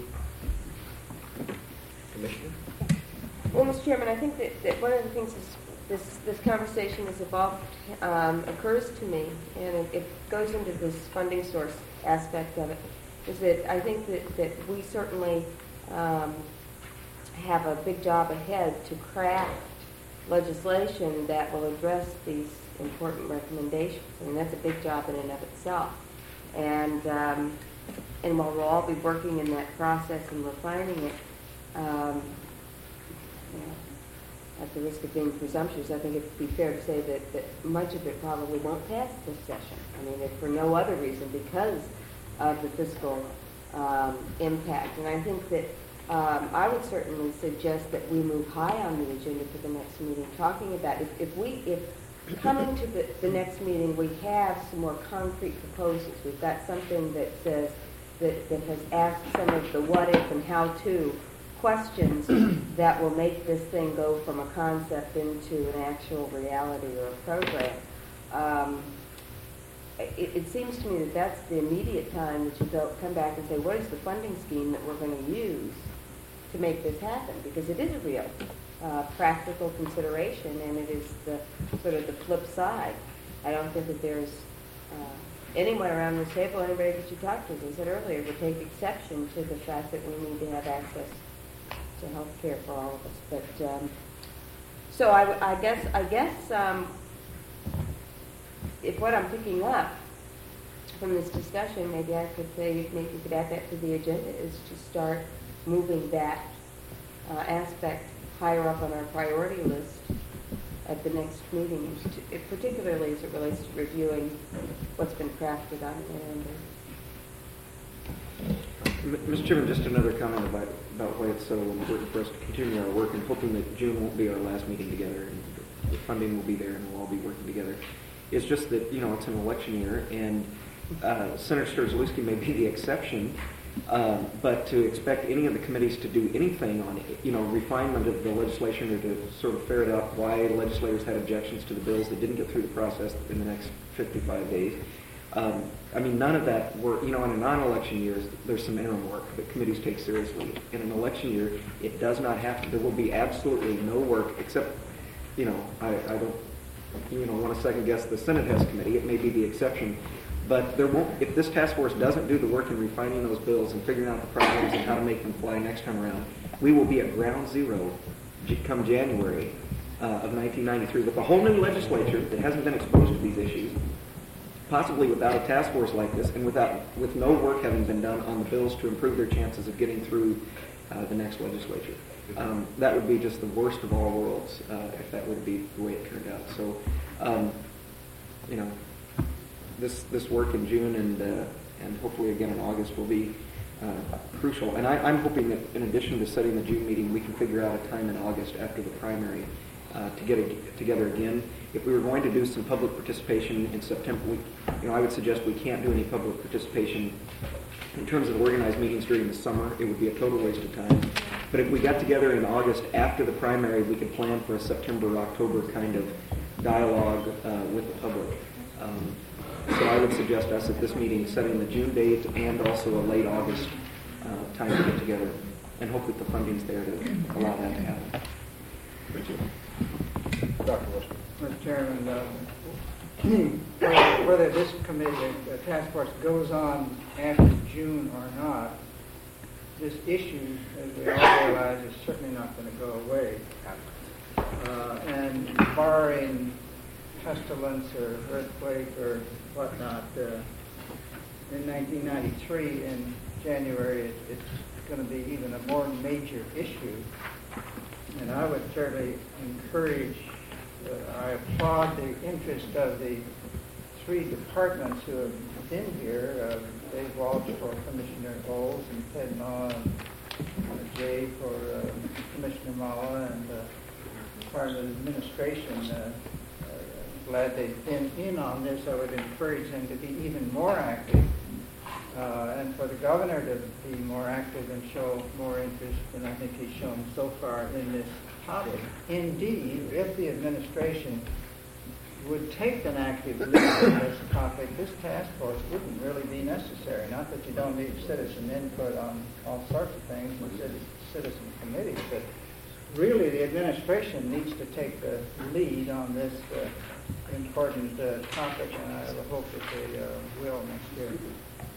Commissioner? Well, Mister Chairman, I think that, that one of the things is this, this conversation has evolved, um, occurs to me, and it, it goes into this funding source aspect of it, is that I think that, that we certainly um, have a big job ahead to craft legislation that will address these important recommendations, and that's a big job in and of itself. And um, and while we'll all be working in that process and refining it, um, you know, at the risk of being presumptuous, I think it'd be fair to say that, that much of it probably won't pass this session. I mean, if for no other reason, because of the fiscal um, impact. And I think that um, I would certainly suggest that we move high on the agenda for the next meeting, talking about if, if we if coming to the, the next meeting, we have some more concrete proposals. We've got something that says that, that has asked some of the what if and how to questions that will make this thing go from a concept into an actual reality or a program. Um, it, it seems to me that that's the immediate time that you go come back and say, what is the funding scheme that we're going to use to make this happen? Because it is a real Uh, practical consideration, and it is the sort of the flip side. I don't think that there's uh, anyone around this table, anybody that you talk to, as I said earlier, would take exception to the fact that we need to have access to health care for all of us. But um, so I, I guess I guess um, if what I'm picking up from this discussion, maybe I could say, maybe we could add that to the agenda, is to start moving that uh, aspect higher up on our priority list at the next meeting, particularly as it relates to reviewing what's been crafted on it. Mister Chairman, just another comment about, about why it's so important for us to continue our work, and hoping that June won't be our last meeting together, and the funding will be there, and we'll all be working together. It's just that, you know, it's an election year, and uh, Senator Sturzelewski may be the exception. Um, but to expect any of the committees to do anything on, you know, refinement of the legislation, or to sort of ferret out why legislators had objections to the bills that didn't get through the process in the next fifty-five days. Um, I mean, none of that work, you know, in a non-election year, there's some interim work that committees take seriously. In an election year, it does not have to, there will be absolutely no work except, you know, I, I don't, you know, want to second guess the Senate has committee. It may be the exception. But there won't, if this task force doesn't do the work in refining those bills and figuring out the problems and how to make them fly next time around, we will be at ground zero come January uh, of nineteen ninety-three with a whole new legislature that hasn't been exposed to these issues, possibly without a task force like this, and without with no work having been done on the bills to improve their chances of getting through uh, the next legislature. Um, that would be just the worst of all worlds uh, if that would be the way it turned out. So, um, you know. This this work in June and uh, and hopefully again in August will be uh, crucial. And I, I'm hoping that in addition to setting the June meeting, we can figure out a time in August after the primary uh, to get a, together again. If we were going to do some public participation in September, we, you know, I would suggest we can't do any public participation in terms of organized meetings during the summer. It would be a total waste of time. But if we got together in August after the primary, we could plan for a September, October kind of dialogue uh, with the public. Um, So I I would suggest us at this meeting setting the June date and also a late August uh, time to get together, and hope that the funding's there to allow that to happen. Doctor Wilson. Mister Chairman, uh, whether this committee, the task force, goes on after June or not, this issue, as we all realize, is certainly not going to go away. Uh, and barring pestilence or earthquake or whatnot, uh, in nineteen ninety-three, in January, it, it's going to be even a more major issue. And I would certainly encourage, uh, I applaud the interest of the three departments who have been here, uh, Dave Walsh for Commissioner Bowles, and Ted Maw, and uh, Jay for uh, Commissioner Mala, and uh, Department of Administration. Uh, uh, glad they've been in on this. I would encourage them to be even more active. Uh, and for the governor to be more active and show more interest than I think he's shown so far in this topic. Indeed, if the administration would take an active lead in this topic, this task force wouldn't really be necessary. Not that you don't need citizen input on all sorts of things with citizen committees, but really the administration needs to take the lead on this uh, important uh, topic, and I hope that they uh, will next year.